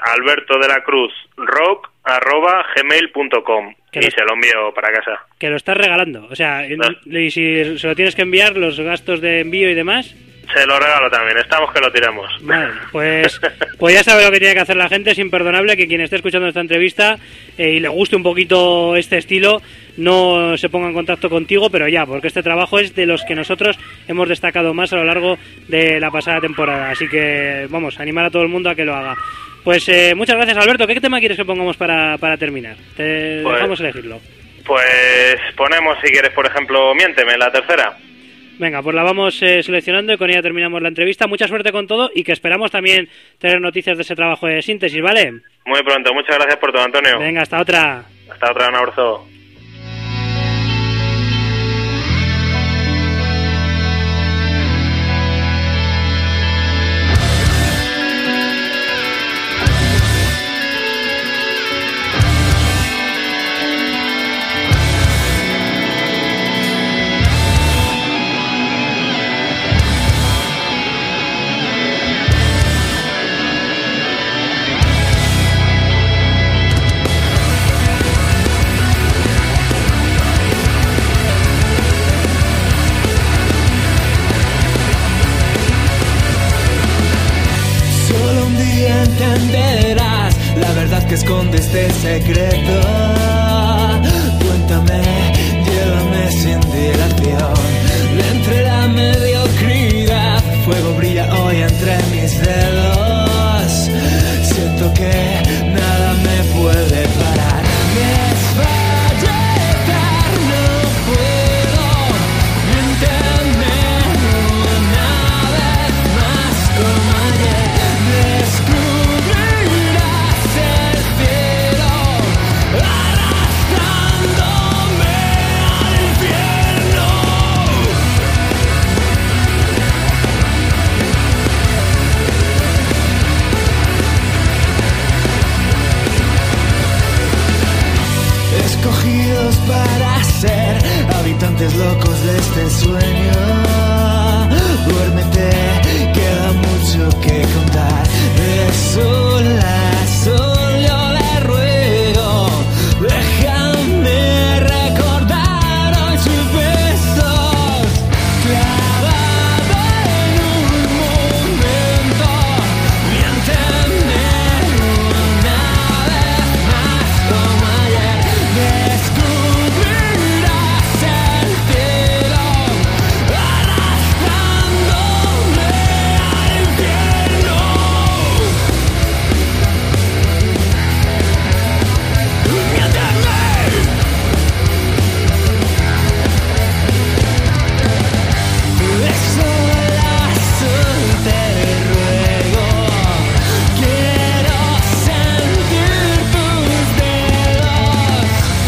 F: albertodelacruzrock@gmail.com y se lo envío para casa.
G: Que lo estás regalando, o sea, y si se lo tienes que enviar, los gastos de envío y demás...
F: Se lo regalo también, estamos que lo tiramos.
G: Vale, pues ya sabe lo que tiene que hacer la gente. Es imperdonable que quien esté escuchando esta entrevista y le guste un poquito este estilo, no se ponga en contacto contigo, pero ya, porque este trabajo es de los que nosotros hemos destacado más a lo largo de la pasada temporada. Así que vamos, animar a todo el mundo a que lo haga. Pues muchas gracias, Alberto. ¿Qué tema quieres que pongamos para terminar? Te dejamos elegirlo.
F: Pues ponemos, si quieres, por ejemplo, Miénteme, la tercera.
G: Venga, pues la vamos seleccionando y con ella terminamos la entrevista. Mucha suerte con todo y que esperamos también tener noticias de ese trabajo de Síntesis, ¿vale?
F: Muy pronto, muchas gracias por todo, Antonio.
G: Venga, hasta otra.
F: Hasta otra, un abrazo.
C: La verdad que esconde este secreto. Cuéntame, llévame sin dilación. Entre la mediocridad, fuego brilla hoy entre mis dedos. Siento que nada me puede parar. Me fallar, no puedo. Miénteme una vez más como ayer. Arrastrándome amantes locos de este sueño. Duérmete, queda mucho que contar. De sol a sol yo le ruego, déjame recordar hoy sus besos. Clavado en un momento, miénteme una vez más como ayer. Descubrirás el cielo arrastrándome al infierno. De sol a sol te ruego, quiero sentir tus dedos.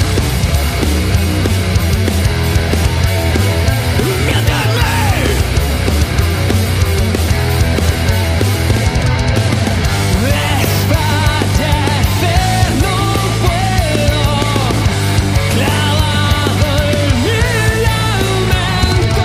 C: Desfallecer no puedo, clavado en mi lamento.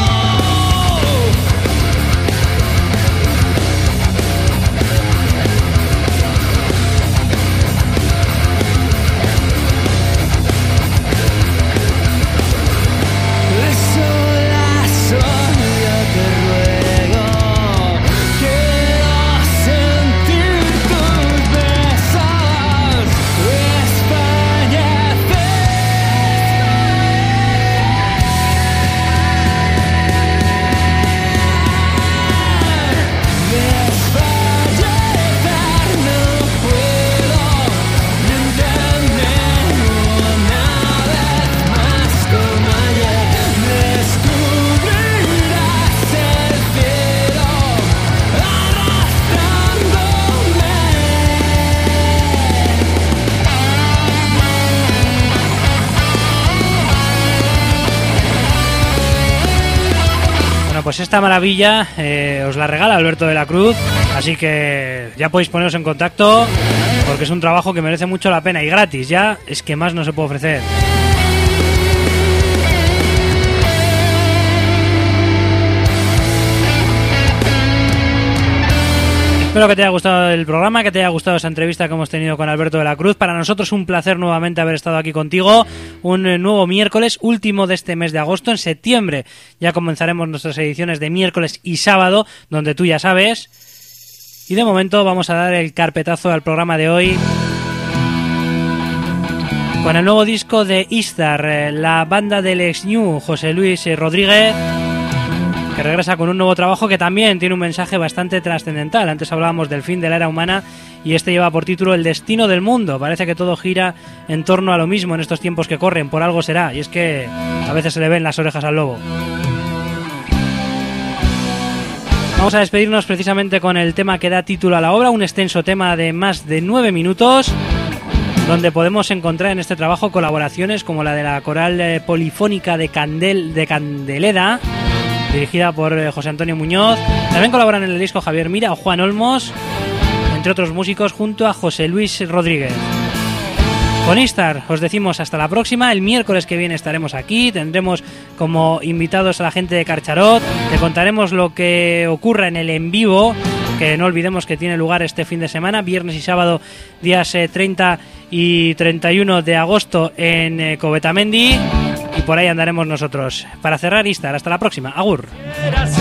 C: De sol a sol yo te ruego, quiero sentir tus besos. Desfallecer no puedo, miénteme una vez más como ayer. Descubrirás el cielo arrastrándome.
A: Bueno, pues esta maravilla os la regala Alberto de la Cruz, así que ya podéis poneros en contacto porque es un trabajo que merece mucho la pena y gratis, ya es que más no se puede ofrecer. Espero que te haya gustado el programa, que te haya gustado esa entrevista que hemos tenido con Alberto de la Cruz. Para nosotros un placer nuevamente haber estado aquí contigo. Un nuevo miércoles, último de este mes de agosto. En septiembre ya comenzaremos nuestras ediciones de miércoles y sábado, donde tú ya sabes. Y de momento vamos a dar el carpetazo al programa de hoy con el nuevo disco de Istar, la banda del ex New José Luis Rodríguez, que regresa con un nuevo trabajo que también tiene un mensaje bastante trascendental. Antes hablábamos del fin de la era humana y este lleva por título El destino del mundo. Parece que todo gira en torno a lo mismo en estos tiempos que corren, por algo será, y es que a veces se le ven las orejas al lobo. Vamos a despedirnos precisamente con el tema que da título a la obra, un extenso tema de más de 9 minutos, donde podemos encontrar en este trabajo colaboraciones como la de la coral polifónica de Candeleda, dirigida por José Antonio Muñoz. También colaboran en el disco Javier Mira o Juan Olmos, entre otros músicos, junto a José Luis Rodríguez. Con Istar os decimos hasta la próxima. El miércoles que viene estaremos aquí, tendremos como invitados a la gente de Carcharot, te contaremos lo que ocurra en el en vivo, que no olvidemos que tiene lugar este fin de semana, viernes y sábado, días 30 y 31 de agosto en Covetamendi. Y por ahí andaremos nosotros. Para cerrar Istar, hasta la próxima. Agur.